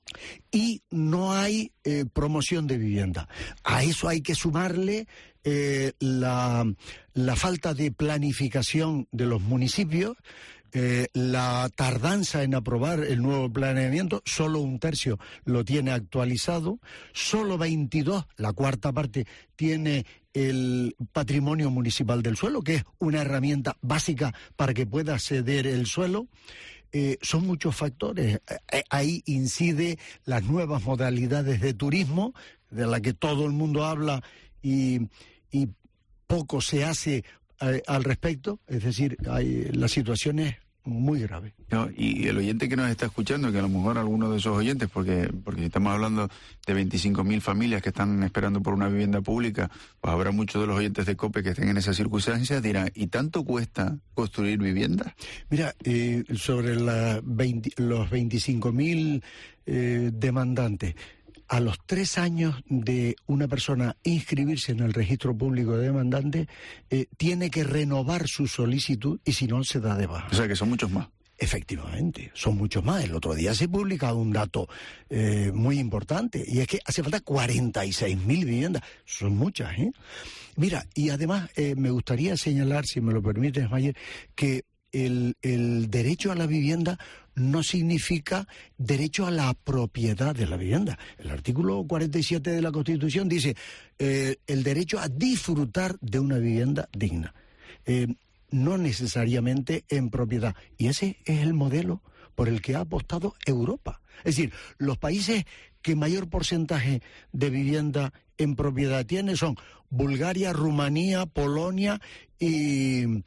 Y no hay eh, promoción de vivienda. A eso hay que sumarle eh, la, la falta de planificación de los municipios, eh, la tardanza en aprobar el nuevo planeamiento, solo un tercio lo tiene actualizado, solo veintidós, la cuarta parte, tiene el patrimonio municipal del suelo, que es una herramienta básica para que pueda ceder el suelo. Eh, son muchos factores. Eh, ahí incide las nuevas modalidades de turismo, de la que todo el mundo habla y, y poco se hace eh, al respecto. Es decir, hay, la situación es muy grave. No, y el oyente que nos está escuchando, que a lo mejor alguno de esos oyentes, porque porque estamos hablando de veinticinco mil familias que están esperando por una vivienda pública, pues habrá muchos de los oyentes de COPE que estén en esas circunstancias, dirán, ¿y tanto cuesta construir viviendas? Mira, eh, sobre la veinte, los veinticinco mil eh, demandantes, a los tres años de una persona inscribirse en el registro público de demandantes, eh, tiene que renovar su solicitud y si no se da de baja. O sea que son muchos más. Efectivamente, son muchos más. El otro día se ha publicado un dato eh, muy importante, y es que hace falta cuarenta y seis mil viviendas. Son muchas, ¿eh? Mira, y además eh, me gustaría señalar, si me lo permites, Mayer, que el, el derecho a la vivienda no significa derecho a la propiedad de la vivienda. El artículo cuarenta y siete de la Constitución dice eh, el derecho a disfrutar de una vivienda digna. Eh, no necesariamente en propiedad. Y ese es el modelo por el que ha apostado Europa. Es decir, los países que mayor porcentaje de vivienda en propiedad tiene son Bulgaria, Rumanía, Polonia y...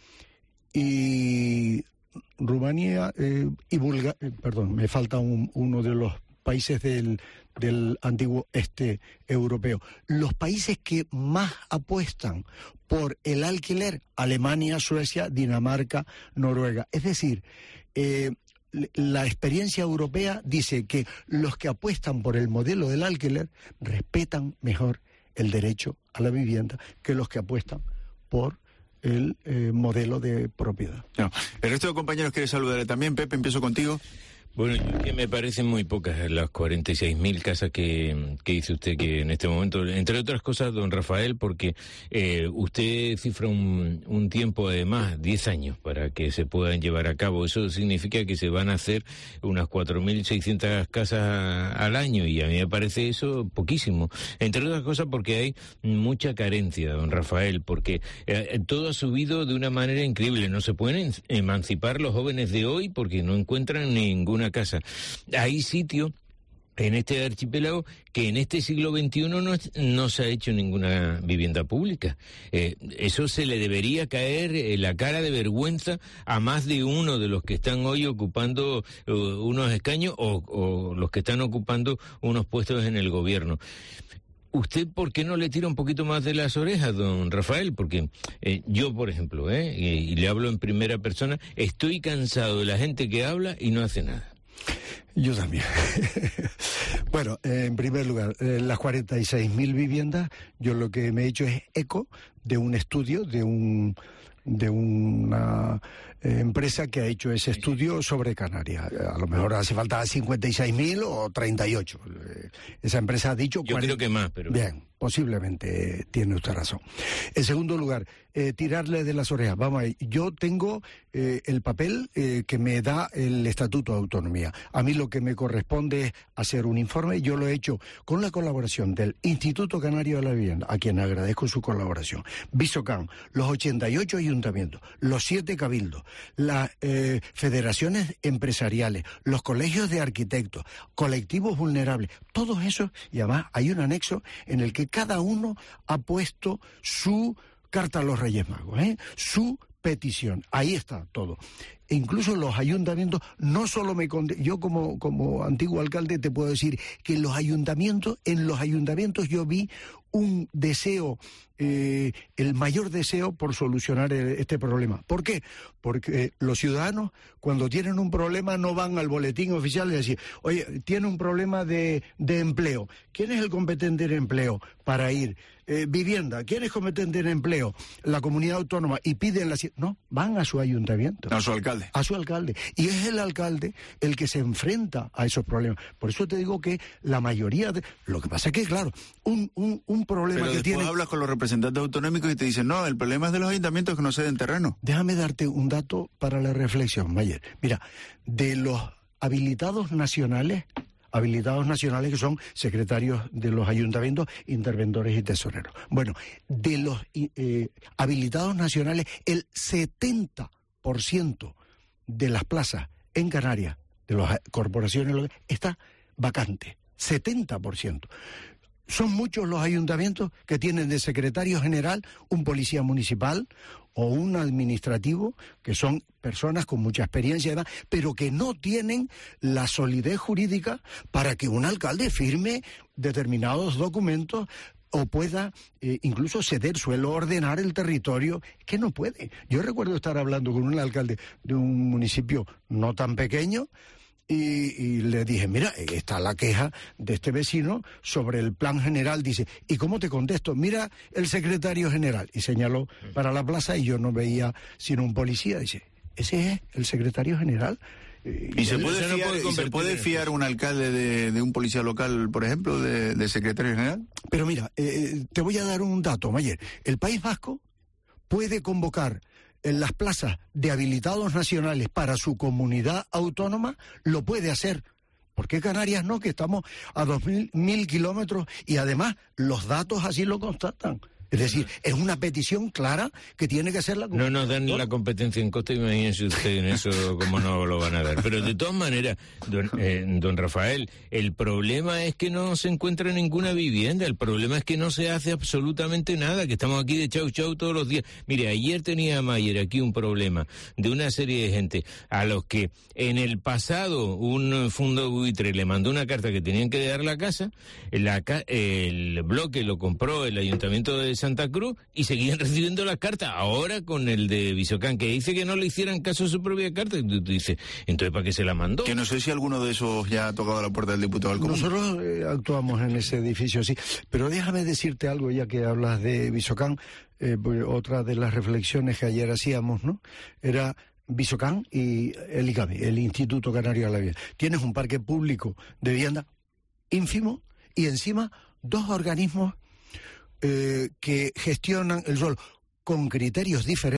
y Rumanía eh, y Bulgaria, eh, perdón, me falta un, uno de los países del, del antiguo este europeo. Los países que más apuestan por el alquiler, Alemania, Suecia, Dinamarca, Noruega. Es decir, eh, la experiencia europea dice que los que apuestan por el modelo del alquiler respetan mejor el derecho a la vivienda que los que apuestan por el eh, modelo de propiedad. No. El resto de compañeros quiere saludarle también. Pepe, empiezo contigo. Bueno, que me parecen muy pocas las cuarenta y seis mil casas que, que dice usted que en este momento, entre otras cosas, don Rafael, porque eh, usted cifra un, un tiempo, además, diez años para que se puedan llevar a cabo. Eso significa que se van a hacer unas cuatro mil seiscientas casas al año, y a mí me parece eso poquísimo. Entre otras cosas porque hay mucha carencia, don Rafael, porque eh, todo ha subido de una manera increíble. No se pueden emancipar los jóvenes de hoy porque no encuentran ninguna casa. Hay sitio en este archipiélago que en este siglo veintiuno no, no se ha hecho ninguna vivienda pública. Eh, eso se le debería caer en la cara de vergüenza a más de uno de los que están hoy ocupando uh, unos escaños o, o los que están ocupando unos puestos en el gobierno. ¿Usted por qué no le tira un poquito más de las orejas, don Rafael? Porque eh, yo, por ejemplo, eh, y, y le hablo en primera persona, estoy cansado de la gente que habla y no hace nada. Yo también. Bueno, eh, en primer lugar, eh, las cuarenta y seis mil viviendas, yo lo que me he hecho es eco de un estudio, de un de una eh, empresa que ha hecho ese estudio sobre Canarias. A lo mejor hace falta cincuenta y seis mil o treinta y ocho. Eh, esa empresa ha dicho... Yo cuarenta... creo que más, pero... Bien, posiblemente eh, tiene usted razón. En segundo lugar, eh, tirarle de las orejas. Vamos a ver, yo tengo eh, el papel eh, que me da el Estatuto de Autonomía. A mí lo que me corresponde es hacer un informe. Yo lo he hecho con la colaboración del Instituto Canario de la Vivienda, a quien agradezco su colaboración, Visocan, los ochenta y ocho ayuntamientos, los siete cabildos, las eh, federaciones empresariales, los colegios de arquitectos, colectivos vulnerables, todos esos, y además hay un anexo en el que cada uno ha puesto su carta a los Reyes Magos, ¿eh? su petición. Ahí está todo. E incluso los ayuntamientos, no solo me conde... yo como, como antiguo alcalde te puedo decir que los ayuntamientos, en los ayuntamientos yo vi un deseo, eh, el mayor deseo por solucionar este problema. ¿Por qué? Porque los ciudadanos, cuando tienen un problema, no van al boletín oficial y decir, oye, tiene un problema de, de empleo. ¿Quién es el competente en empleo para ir? Eh, vivienda. ¿Quién es competente en empleo? La comunidad autónoma. Y piden la... No, van a su ayuntamiento. A su alcalde. A su alcalde. Y es el alcalde el que se enfrenta a esos problemas. Por eso te digo que la mayoría de... Lo que pasa es que, claro, un, un, un problema Pero que después tiene... hablas con los representantes autonómicos y te dicen, no, el problema es de los ayuntamientos que no ceden terreno. Déjame darte un dato para la reflexión, Mayer. Mira, de los habilitados nacionales... habilitados nacionales que son secretarios de los ayuntamientos, interventores y tesoreros. Bueno, de los eh, habilitados nacionales, el setenta por ciento de las plazas en Canarias, de las corporaciones, está vacante. setenta por ciento. Son muchos los ayuntamientos que tienen de secretario general un policía municipal o un administrativo, que son personas con mucha experiencia y edad, pero que no tienen la solidez jurídica para que un alcalde firme determinados documentos o pueda eh, incluso ceder suelo, ordenar el territorio, que no puede. Yo recuerdo estar hablando con un alcalde de un municipio no tan pequeño, Y, y le dije, mira, está la queja de este vecino sobre el plan general. Dice, ¿y cómo te contesto? Mira el secretario general. Y señaló para la plaza y yo no veía sino un policía. Dice, ¿ese es el secretario general? ¿Y se puede fiar, ¿y se puede fiar un alcalde de, de un policía local, por ejemplo, de, de secretario general? Pero mira, eh, te voy a dar un dato, Mayer. El País Vasco puede convocar en las plazas de habilitados nacionales para su comunidad autónoma, lo puede hacer. ¿Por qué Canarias no? Que estamos a dos mil, mil kilómetros y además los datos así lo constatan. Es decir, es una petición clara que tiene que hacer la comunidad. No nos dan la competencia en costa, imagínense usted en eso cómo no lo van a dar. Pero de todas maneras, don, eh, don Rafael, el problema es que no se encuentra ninguna vivienda, el problema es que no se hace absolutamente nada, que estamos aquí de chau chau todos los días. Mire, ayer tenía Mayer aquí un problema de una serie de gente a los que en el pasado un fondo buitre le mandó una carta que tenían que dar la casa, la, el bloque lo compró el Ayuntamiento de Santa Cruz y seguían recibiendo las cartas. Ahora con el de Visocán, que dice que no le hicieran caso a su propia carta, y tú, tú dices, entonces ¿para qué se la mandó? Que no sé si alguno de esos ya ha tocado la puerta del diputado del Común. Nosotros eh, actuamos en ese edificio, sí. Pero déjame decirte algo, ya que hablas de Visocán, eh, pues, otra de las reflexiones que ayer hacíamos, ¿no? Era Visocán y el I C A M I, el Instituto Canario de la Vivienda. Tienes un parque público de vivienda ínfimo y encima dos organismos Eh, que gestionan el suelo con criterios diferentes.